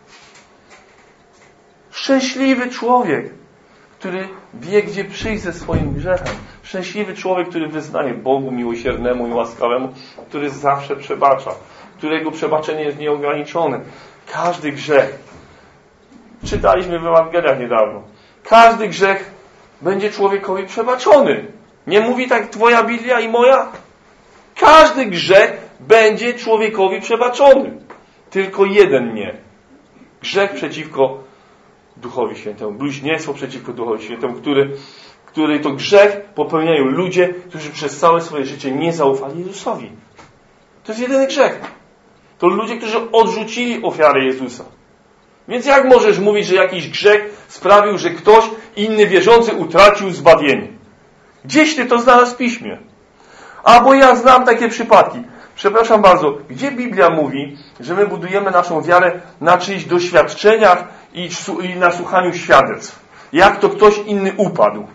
[SPEAKER 1] Szczęśliwy człowiek, który wie, gdzie przyjść ze swoim grzechem. Szczęśliwy człowiek, który wyznaje Bogu miłosiernemu i łaskawemu, który zawsze przebacza, którego przebaczenie jest nieograniczone. Każdy grzech, czytaliśmy w Ewangeliach niedawno, każdy grzech będzie człowiekowi przebaczony. Nie mówi tak twoja Biblia i moja? Każdy grzech będzie człowiekowi przebaczony. Tylko jeden nie. Grzech przeciwko Duchowi Świętemu. Bluźnierstwo przeciwko Duchowi Świętemu, który to grzech popełniają ludzie, którzy przez całe swoje życie nie zaufali Jezusowi. To jest jedyny grzech. To ludzie, którzy odrzucili ofiarę Jezusa. Więc jak możesz mówić, że jakiś grzech sprawił, że ktoś inny wierzący utracił zbawienie? Gdzieś ty to znalazł w Piśmie. Bo ja znam takie przypadki. Przepraszam bardzo, gdzie Biblia mówi, że my budujemy naszą wiarę na czyichś doświadczeniach i na słuchaniu świadectw? Jak to ktoś inny upadł?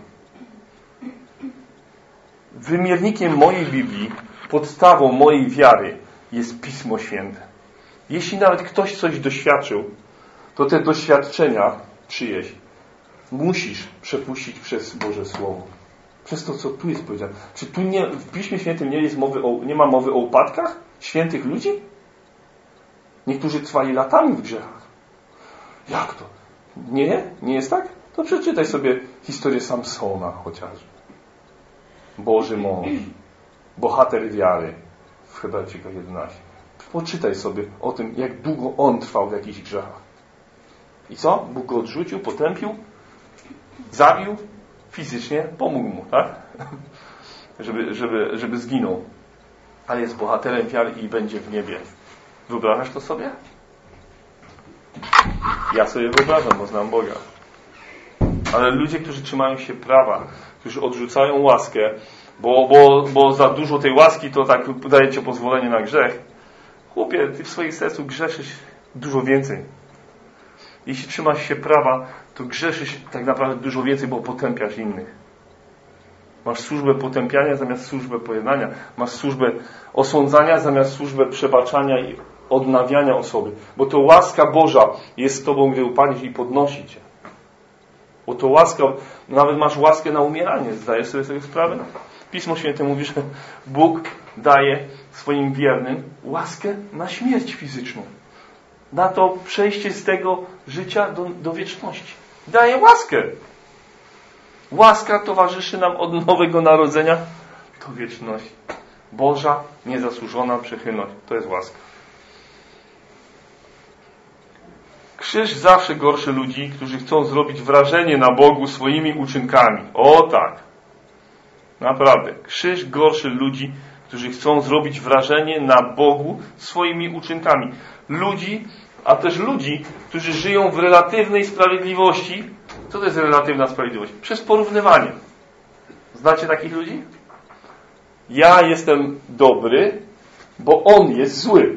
[SPEAKER 1] Wymiernikiem mojej Biblii, podstawą mojej wiary jest Pismo Święte. Jeśli nawet ktoś coś doświadczył, to te doświadczenia czyjeś musisz przepuścić przez Boże Słowo. Przez to, co tu jest powiedziane. Czy tu w Piśmie Świętym nie ma mowy o upadkach świętych ludzi?
[SPEAKER 2] Niektórzy trwali latami w grzechach. Jak to? Nie? Nie jest tak? To przeczytaj sobie historię Samsona chociażby. Boży mąż. Bohater wiary w Hebrajczyków 11. Poczytaj sobie o tym, jak długo on trwał w jakichś grzechach. I co? Bóg go odrzucił, potępił, zabił, fizycznie pomógł mu, tak? żeby zginął. Ale jest bohaterem wiary i będzie w niebie. Wyobrażasz to sobie? Ja sobie wyobrażam, bo znam Boga. Ale ludzie, którzy trzymają się prawa, którzy odrzucają łaskę, bo za dużo tej łaski to tak daje ci pozwolenie na grzech. Chłopie, ty w swoim sercu grzeszysz dużo więcej. Jeśli trzymasz się prawa, to grzeszysz tak naprawdę dużo więcej, bo potępiasz innych. Masz służbę potępiania zamiast służbę pojednania. Masz służbę osądzania zamiast służbę przebaczania i odnawiania osoby. Bo to łaska Boża jest z tobą, gdy upadniesz i podnosi cię. Bo to łaska, nawet masz łaskę na umieranie. Zdajesz sobie z tego sprawę? Pismo Święte mówi, że Bóg daje swoim wiernym łaskę na śmierć fizyczną. Na to przejście z tego życia do wieczności. Daje łaskę. Łaska towarzyszy nam od nowego narodzenia do wieczności. Boża, niezasłużona przychylność. To jest łaska. Krzyż zawsze gorszy ludzi, którzy chcą zrobić wrażenie na Bogu swoimi uczynkami. O tak. Naprawdę. Krzyż gorszy ludzi, którzy chcą zrobić wrażenie na Bogu swoimi uczynkami. Ludzi, a też ludzi, którzy żyją w relatywnej sprawiedliwości. Co to jest relatywna sprawiedliwość? Przez porównywanie. Znacie takich ludzi? Ja jestem dobry, bo on jest zły.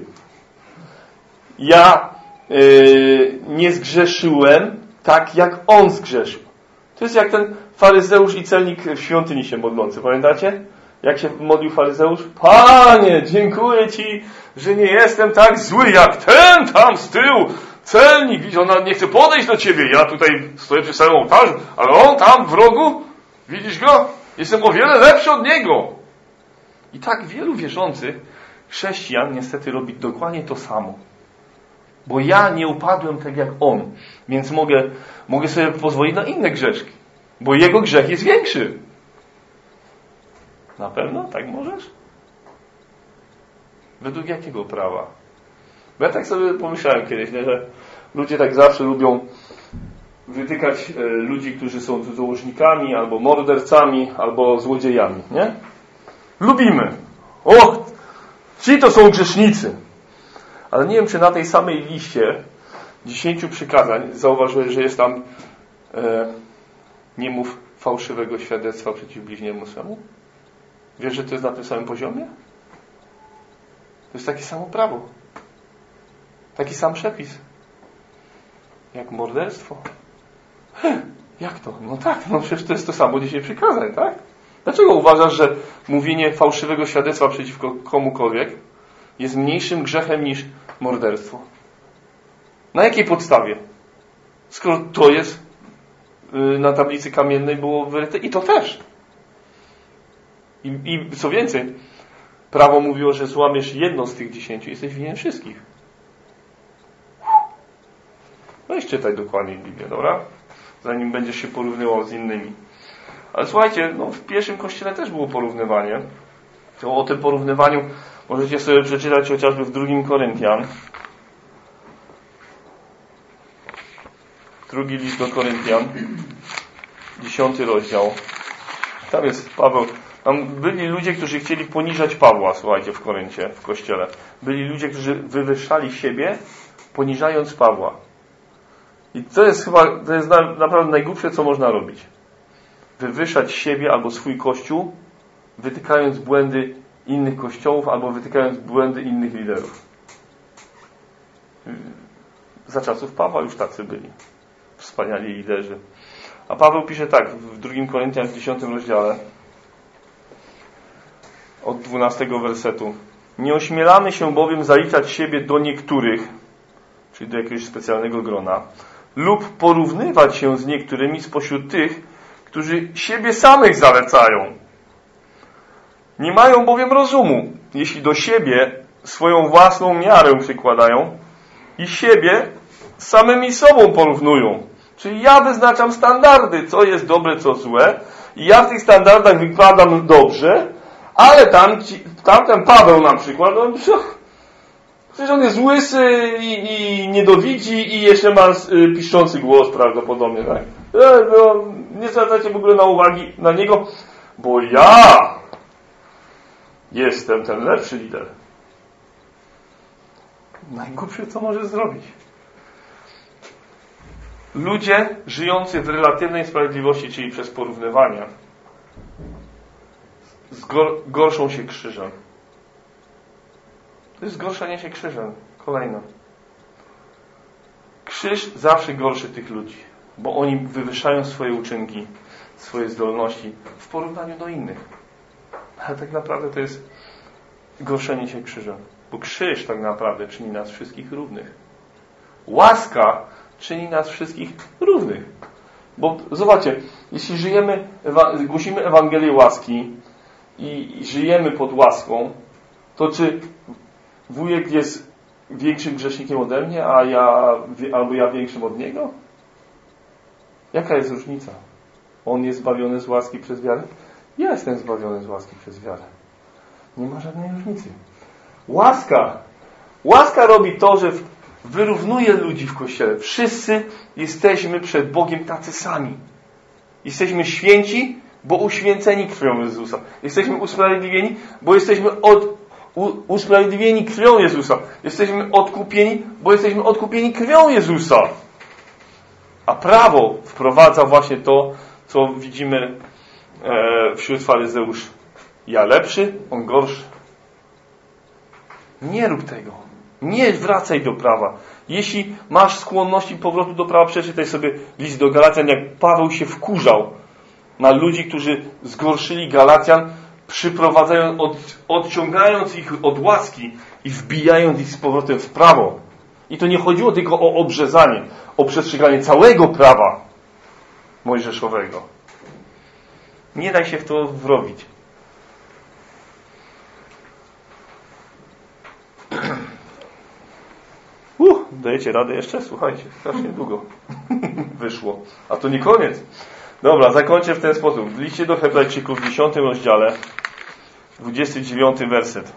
[SPEAKER 2] Ja nie zgrzeszyłem tak, jak on zgrzeszył. To jest jak ten faryzeusz i celnik w świątyni się modlący. Pamiętacie? Jak się modlił faryzeusz? Panie, dziękuję Ci, że nie jestem tak zły jak ten tam z tyłu. Celnik, widzisz, on nie chce podejść do Ciebie. Ja tutaj stoję przy samym ołtarzu, ale on tam w rogu, widzisz go? Jestem o wiele lepszy od niego. I tak wielu wierzących chrześcijan niestety robi dokładnie to samo. Bo ja nie upadłem tak jak on, więc mogę sobie pozwolić na inne grzeszki. Bo jego grzech jest większy. Na pewno? Tak możesz? Według jakiego prawa? Bo ja tak sobie pomyślałem kiedyś, nie, że ludzie tak zawsze lubią wytykać ludzi, którzy są cudzołożnikami, albo mordercami, albo złodziejami, nie? Lubimy. O, ci to są grzesznicy. Ale nie wiem, czy na tej samej liście 10 przykazań zauważyłeś, że jest tam nie mów fałszywego świadectwa przeciw bliźniemu swemu? Wiesz, że to jest na tym samym poziomie? To jest takie samo prawo. Taki sam przepis. Jak morderstwo. Jak to? No tak, no przecież to jest to samo 10 przykazań, tak? Dlaczego uważasz, że mówienie fałszywego świadectwa przeciwko komukolwiek jest mniejszym grzechem niż morderstwo? Na jakiej podstawie? Skoro to jest na tablicy kamiennej było wyryte i to też. I co więcej, prawo mówiło, że złamiesz jedno z tych 10 i jesteś winien wszystkich. Weź czytaj dokładnie Biblię, dobra? Zanim będziesz się porównywał z innymi. Ale słuchajcie, no w pierwszym kościele też było porównywanie. To o tym porównywaniu możecie sobie przeczytać chociażby w 2 Koryntian. 2 list do Koryntian, 10 rozdział. Tam jest Paweł. Tam byli ludzie, którzy chcieli poniżać Pawła, słuchajcie, w Koryncie, w kościele. Byli ludzie, którzy wywyższali siebie, poniżając Pawła. I to jest naprawdę najgłupsze, co można robić. Wywyższać siebie albo swój kościół, wytykając błędy innych kościołów albo wytykając błędy innych liderów. Za czasów Pawła już tacy byli. Wspaniali liderzy. A Paweł pisze tak w 2 Koryntian w 10 rozdziale od 12 wersetu. Nie ośmielamy się bowiem zaliczać siebie do niektórych, czyli do jakiegoś specjalnego grona, lub porównywać się z niektórymi spośród tych, którzy siebie samych zalecają. Nie mają bowiem rozumu. Jeśli do siebie swoją własną miarę przykładają,
[SPEAKER 1] i siebie z samymi sobą porównują. Czyli ja wyznaczam standardy, co jest dobre, co złe, i ja w tych standardach wykładam dobrze, ale tamten Paweł na przykład, przecież on jest łysy i nie dowidzi i jeszcze ma piszczący głos prawdopodobnie, tak? No, nie zwracajcie w ogóle uwagi na niego, bo ja jestem ten lepszy lider. Najgłupsze, co może zrobić. Ludzie żyjący w relatywnej sprawiedliwości, czyli przez porównywania, gorszą się krzyżem. To jest zgorszenie się krzyżem. Kolejne. Krzyż zawsze gorszy tych ludzi, bo oni wywyższają swoje uczynki, swoje zdolności w porównaniu do innych. Ale tak naprawdę to jest gorszenie się krzyżem, bo krzyż tak naprawdę czyni nas wszystkich równych. Łaska czyni nas wszystkich równych. Bo zobaczcie, jeśli głosimy Ewangelię łaski i żyjemy pod łaską, to czy wujek jest większym grzesznikiem ode mnie, albo ja większym od niego? Jaka jest różnica? On jest zbawiony z łaski przez wiarę? Ja jestem zbawiony z łaski przez wiarę. Nie ma żadnej różnicy. Łaska robi to, że wyrównuje ludzi w Kościele. Wszyscy jesteśmy przed Bogiem tacy sami. Jesteśmy święci, bo uświęceni krwią Jezusa. Jesteśmy usprawiedliwieni, bo jesteśmy usprawiedliwieni krwią Jezusa. Jesteśmy odkupieni, bo jesteśmy odkupieni krwią Jezusa. A prawo wprowadza właśnie to, co widzimy wśród faryzeuszy. Ja lepszy, on gorszy. Nie rób tego. Nie wracaj do prawa. Jeśli masz skłonności powrotu do prawa, przeczytaj sobie list do Galacjan, jak Paweł się wkurzał na ludzi, którzy zgorszyli Galacjan, odciągając ich od łaski i wbijając ich z powrotem w prawo. I to nie chodziło tylko o obrzezanie, o przestrzeganie całego prawa mojżeszowego. Nie daj się w to wrobić. Dajecie radę jeszcze? Słuchajcie, strasznie długo wyszło. A to nie koniec. Dobra, zakończę w ten sposób. W liście do Hebrajczyków w 10 rozdziale, 29 werset.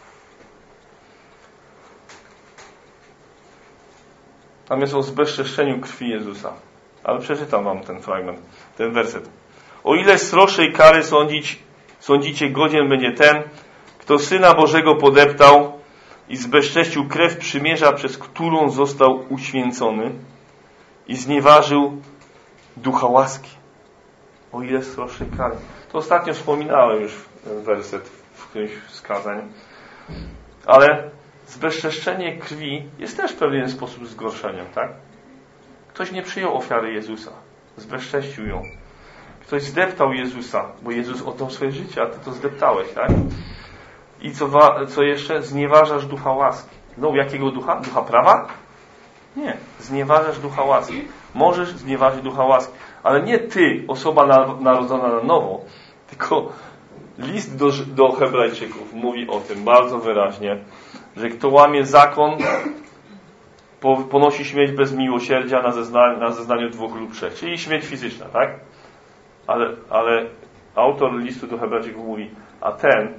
[SPEAKER 1] Tam jest o zbezczeszczeniu krwi Jezusa. Ale przeczytam wam ten fragment, ten werset. O ile sroższej kary sądzicie, godzien będzie ten, kto Syna Bożego podeptał i zbezcześcił krew przymierza, przez którą został uświęcony i znieważył ducha łaski. O ile sroższej kary. To ostatnio wspominałem już werset w którymś z kazań. Ale zbezczeszczenie krwi jest też w pewien sposób zgorszeniem, tak? Ktoś nie przyjął ofiary Jezusa. Zbezcześcił ją. Ktoś zdeptał Jezusa, bo Jezus oddał swoje życie, a ty to zdeptałeś, tak? I co jeszcze? Znieważasz ducha łaski. No, jakiego ducha? Ducha prawa? Nie. Znieważasz ducha łaski. Możesz znieważyć ducha łaski. Ale nie ty, osoba narodzona na nowo, tylko list do Hebrajczyków mówi o tym bardzo wyraźnie, że kto łamie zakon, ponosi śmierć bez miłosierdzia na zeznaniu 2 lub 3. Czyli śmierć fizyczna, tak? Ale autor listu do Hebrajczyków mówi, a ten,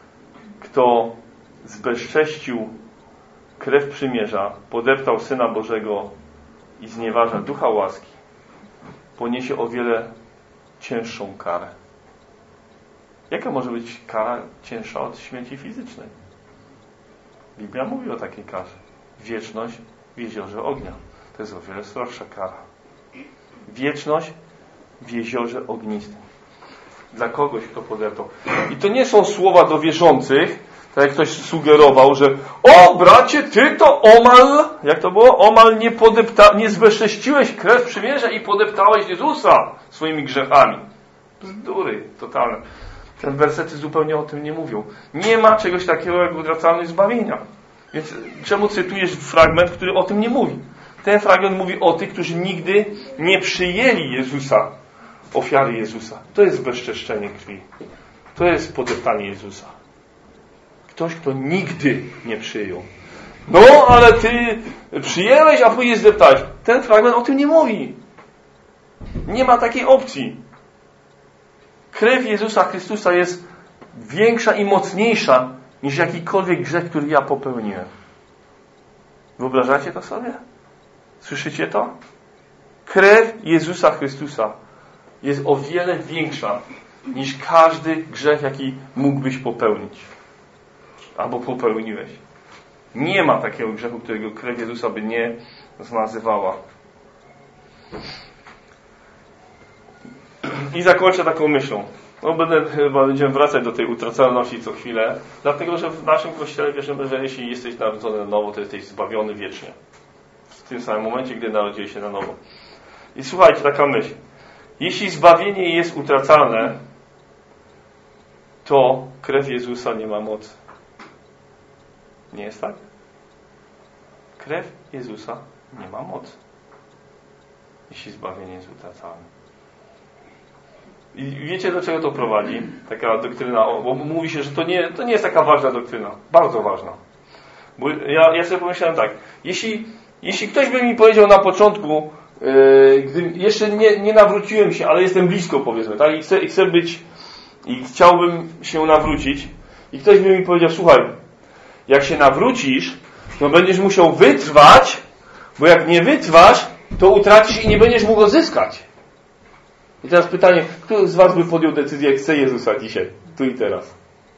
[SPEAKER 1] kto zbezcześcił krew przymierza, podeptał Syna Bożego i znieważa ducha łaski, poniesie o wiele cięższą karę. Jaka może być kara cięższa od śmierci fizycznej? Biblia mówi o takiej karze. Wieczność w jeziorze ognia. To jest o wiele sroższa kara. Wieczność w jeziorze ognistym. Dla kogoś, kto podeptał. I to nie są słowa do wierzących, tak jak ktoś sugerował, że o bracie, ty to omal, jak to było? Omal nie zbezcześciłeś krew przymierza i podeptałeś Jezusa swoimi grzechami. Bzdury totalne. Te wersety zupełnie o tym nie mówią. Nie ma czegoś takiego jak odwracalność zbawienia. Więc czemu cytujesz fragment, który o tym nie mówi? Ten fragment mówi o tych, którzy nigdy nie przyjęli Jezusa, ofiary Jezusa. To jest bezczeszczenie krwi. To jest podeptanie Jezusa. Ktoś, kto nigdy nie przyjął. No, ale ty przyjęłeś, a później zdeptałeś. Ten fragment o tym nie mówi. Nie ma takiej opcji. Krew Jezusa Chrystusa jest większa i mocniejsza niż jakikolwiek grzech, który ja popełniłem. Wyobrażacie to sobie? Słyszycie to? Krew Jezusa Chrystusa jest o wiele większa niż każdy grzech, jaki mógłbyś popełnić. Albo popełniłeś. Nie ma takiego grzechu, którego krew Jezusa by nie zmazywała. I zakończę taką myślą. No będziemy wracać do tej utracalności co chwilę, dlatego, że w naszym Kościele wierzymy, że jeśli jesteś narodzony na nowo, to jesteś zbawiony wiecznie. W tym samym momencie, gdy narodziłeś się na nowo. I słuchajcie, taka myśl. Jeśli zbawienie jest utracalne, to krew Jezusa nie ma mocy. Nie jest tak? Krew Jezusa nie ma mocy, jeśli zbawienie jest utracalne. I wiecie, do czego to prowadzi? Taka doktryna, bo mówi się, że to nie jest taka ważna doktryna. Bardzo ważna. Bo ja sobie pomyślałem tak, jeśli ktoś by mi powiedział na początku, gdy jeszcze nie nawróciłem się, ale jestem blisko, powiedzmy, tak? I chcę być, i chciałbym się nawrócić, i ktoś by mi powiedział, słuchaj, jak się nawrócisz, to będziesz musiał wytrwać, bo jak nie wytrwasz, to utracisz i nie będziesz mógł odzyskać. I teraz pytanie, kto z was by podjął decyzję, jak chce Jezusa dzisiaj, tu i teraz?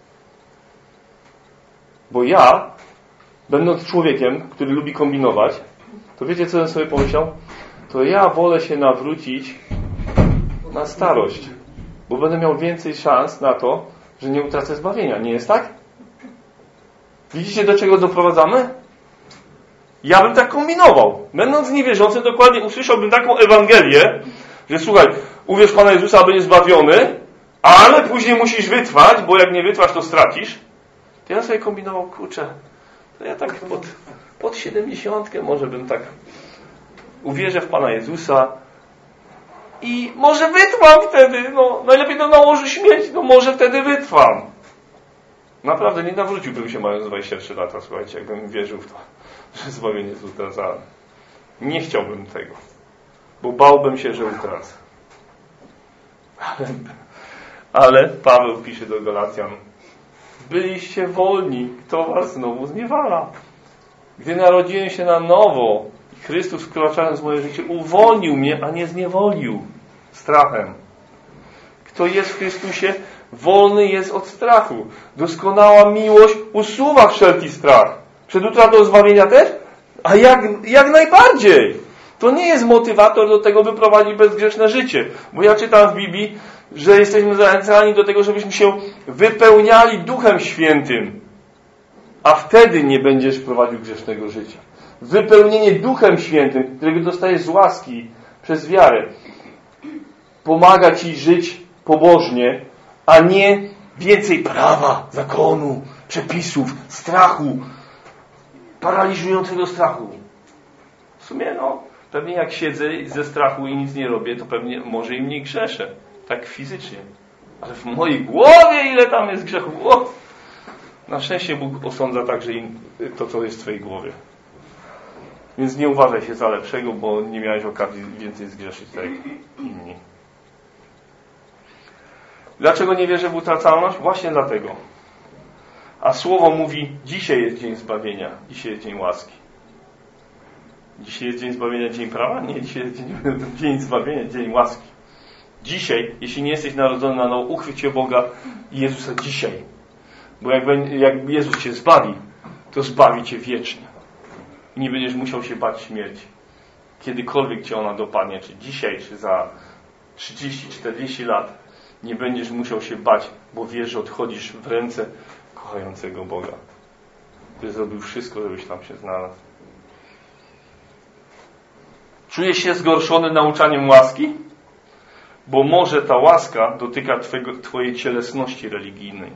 [SPEAKER 1] Bo ja, będąc człowiekiem, który lubi kombinować, to wiecie, co bym sobie pomyślał? To ja wolę się nawrócić na starość, bo będę miał więcej szans na to, że nie utracę zbawienia. Nie jest tak? Widzicie, do czego doprowadzamy? Ja bym tak kombinował. Będąc niewierzącym, dokładnie usłyszałbym taką Ewangelię, że słuchaj, uwierz Pana Jezusa, a będziesz zbawiony, ale później musisz wytrwać, bo jak nie wytrwasz, to stracisz. To ja sobie kombinował, kurczę, to ja tak pod 70 może bym tak uwierzę w Pana Jezusa i może wytrwam wtedy, no najlepiej to nałoży śmierć, no może wtedy wytrwam. Naprawdę nie nawróciłbym się mając 23 lata, słuchajcie, jakbym wierzył w to, że zbawienie jest utracalne. Nie chciałbym tego, bo bałbym się, że utracę. Ale Paweł pisze do Galacjan, byliście wolni, kto was znowu zniewala. Gdy narodziłem się na nowo, Chrystus wkraczając w moje życie uwolnił mnie, a nie zniewolił strachem. Kto jest w Chrystusie, wolny jest od strachu. Doskonała miłość usuwa wszelki strach. Przed utratą zbawienia też? A jak najbardziej. To nie jest motywator do tego, by prowadzić bezgrzeszne życie. Bo ja czytam w Biblii, że jesteśmy zachęcani do tego, żebyśmy się wypełniali Duchem Świętym. A wtedy nie będziesz prowadził grzesznego życia. Wypełnienie Duchem Świętym, którego dostajesz z łaski przez wiarę, pomaga ci żyć pobożnie, a nie więcej prawa, zakonu, przepisów, strachu, paraliżującego strachu. W sumie pewnie jak siedzę ze strachu i nic nie robię, to pewnie może i mniej grzeszę. Tak fizycznie. Ale w mojej głowie ile tam jest grzechu. Na szczęście Bóg osądza także to, co jest w twojej głowie. Więc nie uważaj się za lepszego, bo nie miałeś okazji więcej zgrzeszyć tak jak inni. Dlaczego nie wierzę w utracalność? Właśnie dlatego. A Słowo mówi, dzisiaj jest dzień zbawienia, dzisiaj jest dzień łaski. Dzisiaj jest dzień zbawienia, dzień prawa? Nie, dzisiaj jest dzień zbawienia, dzień łaski. Dzisiaj, jeśli nie jesteś narodzony na nowo, uchwyć się Boga i Jezusa dzisiaj. Bo jak Jezus cię zbawi, to zbawi cię wiecznie. I nie będziesz musiał się bać śmierci. Kiedykolwiek cię ona dopadnie, czy dzisiaj, czy za 30-40 lat, nie będziesz musiał się bać, bo wiesz, że odchodzisz w ręce kochającego Boga, który zrobił wszystko, żebyś tam się znalazł. Czujesz się zgorszony nauczaniem łaski? Bo może ta łaska dotyka twojej cielesności religijnej.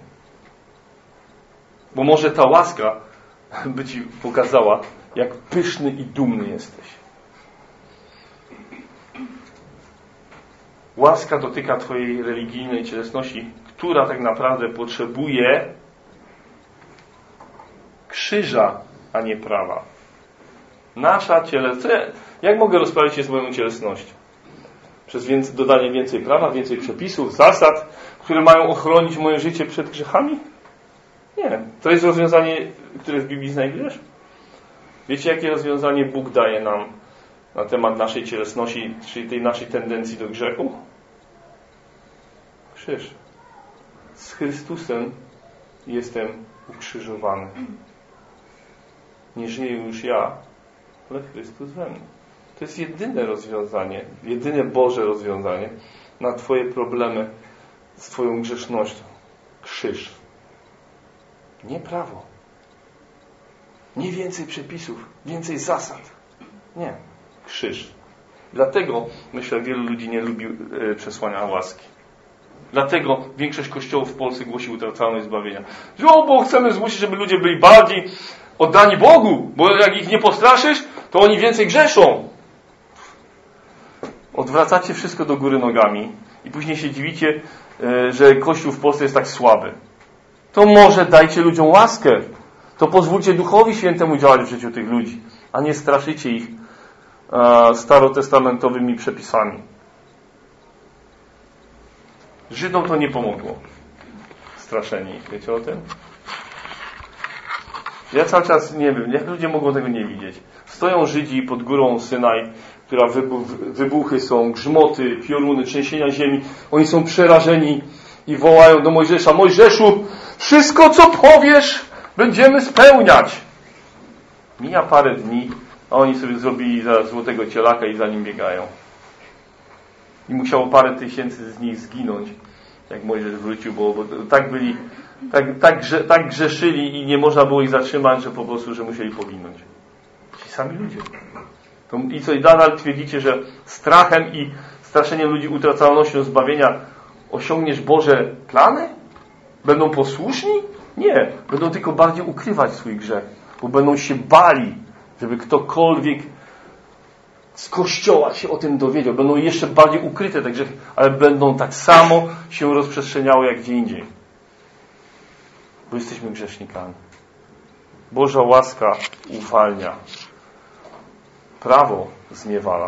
[SPEAKER 1] Bo może ta łaska by ci pokazała, jak pyszny i dumny jesteś. Łaska dotyka twojej religijnej cielesności, która tak naprawdę potrzebuje krzyża, a nie prawa. Nasza cielesność. Jak mogę rozprawić się z moją cielesnością? Przez dodanie więcej prawa, więcej przepisów, zasad, które mają ochronić moje życie przed grzechami? Nie. To jest rozwiązanie, które w Biblii znajdujesz? Wiecie, jakie rozwiązanie Bóg daje nam na temat naszej cielesności, czyli tej naszej tendencji do grzechu? Krzyż. Z Chrystusem jestem ukrzyżowany. Nie żyję już ja, ale Chrystus we mnie. To jest jedyne rozwiązanie, jedyne Boże rozwiązanie na Twoje problemy z Twoją grzesznością. Krzyż. Nie prawo. Nie więcej przepisów, więcej zasad. Nie. Krzyż. Dlatego, myślę, wielu ludzi nie lubi przesłania łaski. Dlatego większość kościołów w Polsce głosi utracalność zbawienia. Bo chcemy zmusić, żeby ludzie byli bardziej oddani Bogu, bo jak ich nie postraszysz, to oni więcej grzeszą. Odwracacie wszystko do góry nogami i później się dziwicie, że Kościół w Polsce jest tak słaby. To może dajcie ludziom łaskę. To pozwólcie Duchowi Świętemu działać w życiu tych ludzi, a nie straszycie ich starotestamentowymi przepisami. Żydom to nie pomogło. Straszenie ich. Wiecie o tym? Ja cały czas nie wiem, jak ludzie mogą tego nie widzieć. Stoją Żydzi pod górą Synaj, która wybuchy są, grzmoty, pioruny, trzęsienia ziemi. Oni są przerażeni i wołają do Mojżesza: Mojżeszu, wszystko co powiesz, będziemy spełniać. Mija parę dni, a oni sobie zrobili za złotego cielaka i za nim biegają. I musiało parę tysięcy z nich zginąć, jak Mojżesz wrócił, bo tak byli, tak grzeszyli i nie można było ich zatrzymać, że po prostu, że musieli poginąć. Ci sami ludzie. I co, i nadal twierdzicie, że strachem i straszeniem ludzi utracalnością zbawienia osiągniesz Boże plany? Będą posłuszni? Nie. Będą tylko bardziej ukrywać swój grzech, bo będą się bali, żeby ktokolwiek z Kościoła się o tym dowiedział. Będą jeszcze bardziej ukryte te grzechy, ale będą tak samo się rozprzestrzeniały jak gdzie indziej. Bo jesteśmy grzesznikami. Boża łaska uwalnia. Prawo zniewala.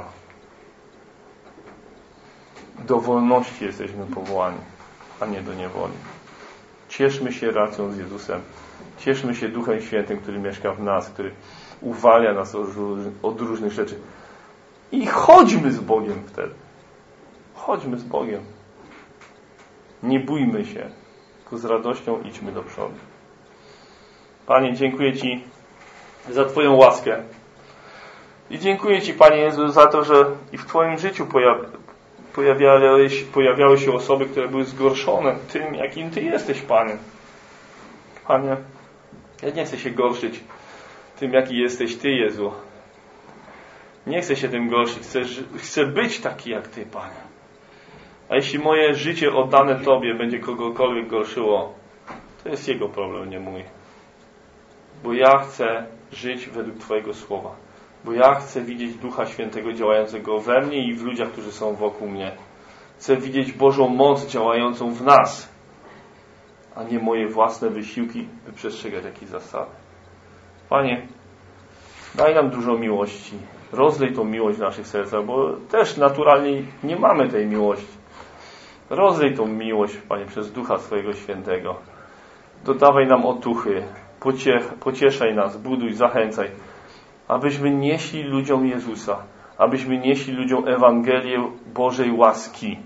[SPEAKER 1] Do wolności jesteśmy powołani, a nie do niewoli. Cieszmy się relacją z Jezusem. Cieszmy się Duchem Świętym, który mieszka w nas, który uwalnia nas od różnych rzeczy. I chodźmy z Bogiem wtedy. Chodźmy z Bogiem. Nie bójmy się, tylko z radością idźmy do przodu. Panie, dziękuję Ci za Twoją łaskę. I dziękuję Ci, Panie Jezu, za to, że i w Twoim życiu pojawiały się osoby, które były zgorszone tym, jakim Ty jesteś, Panie. Panie, ja nie chcę się gorszyć tym, jaki jesteś Ty, Jezu. Nie chcę się tym gorszyć. Chcę być taki jak Ty, Panie. A jeśli moje życie oddane Tobie będzie kogokolwiek gorszyło, to jest jego problem, nie mój. Bo ja chcę żyć według Twojego słowa. Bo ja chcę widzieć Ducha Świętego działającego we mnie i w ludziach, którzy są wokół mnie. Chcę widzieć Bożą moc działającą w nas, a nie moje własne wysiłki, by przestrzegać jakichś zasad. Panie, daj nam dużo miłości. Rozlej tą miłość w naszych sercach, bo też naturalnie nie mamy tej miłości. Rozlej tą miłość, Panie, przez Ducha swojego Świętego. Dodawaj nam otuchy, pocieszaj nas, buduj, zachęcaj, abyśmy nieśli ludziom Jezusa, abyśmy nieśli ludziom Ewangelię Bożej łaski,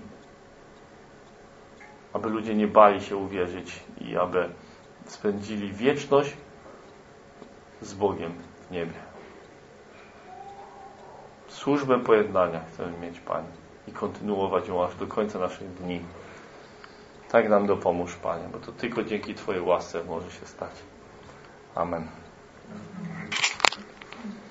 [SPEAKER 1] aby ludzie nie bali się uwierzyć i aby spędzili wieczność z Bogiem w niebie. Służbę pojednania chcemy mieć, Panie, i kontynuować ją aż do końca naszych dni. Tak nam dopomóż, Panie, bo to tylko dzięki Twojej łasce może się stać. Amen.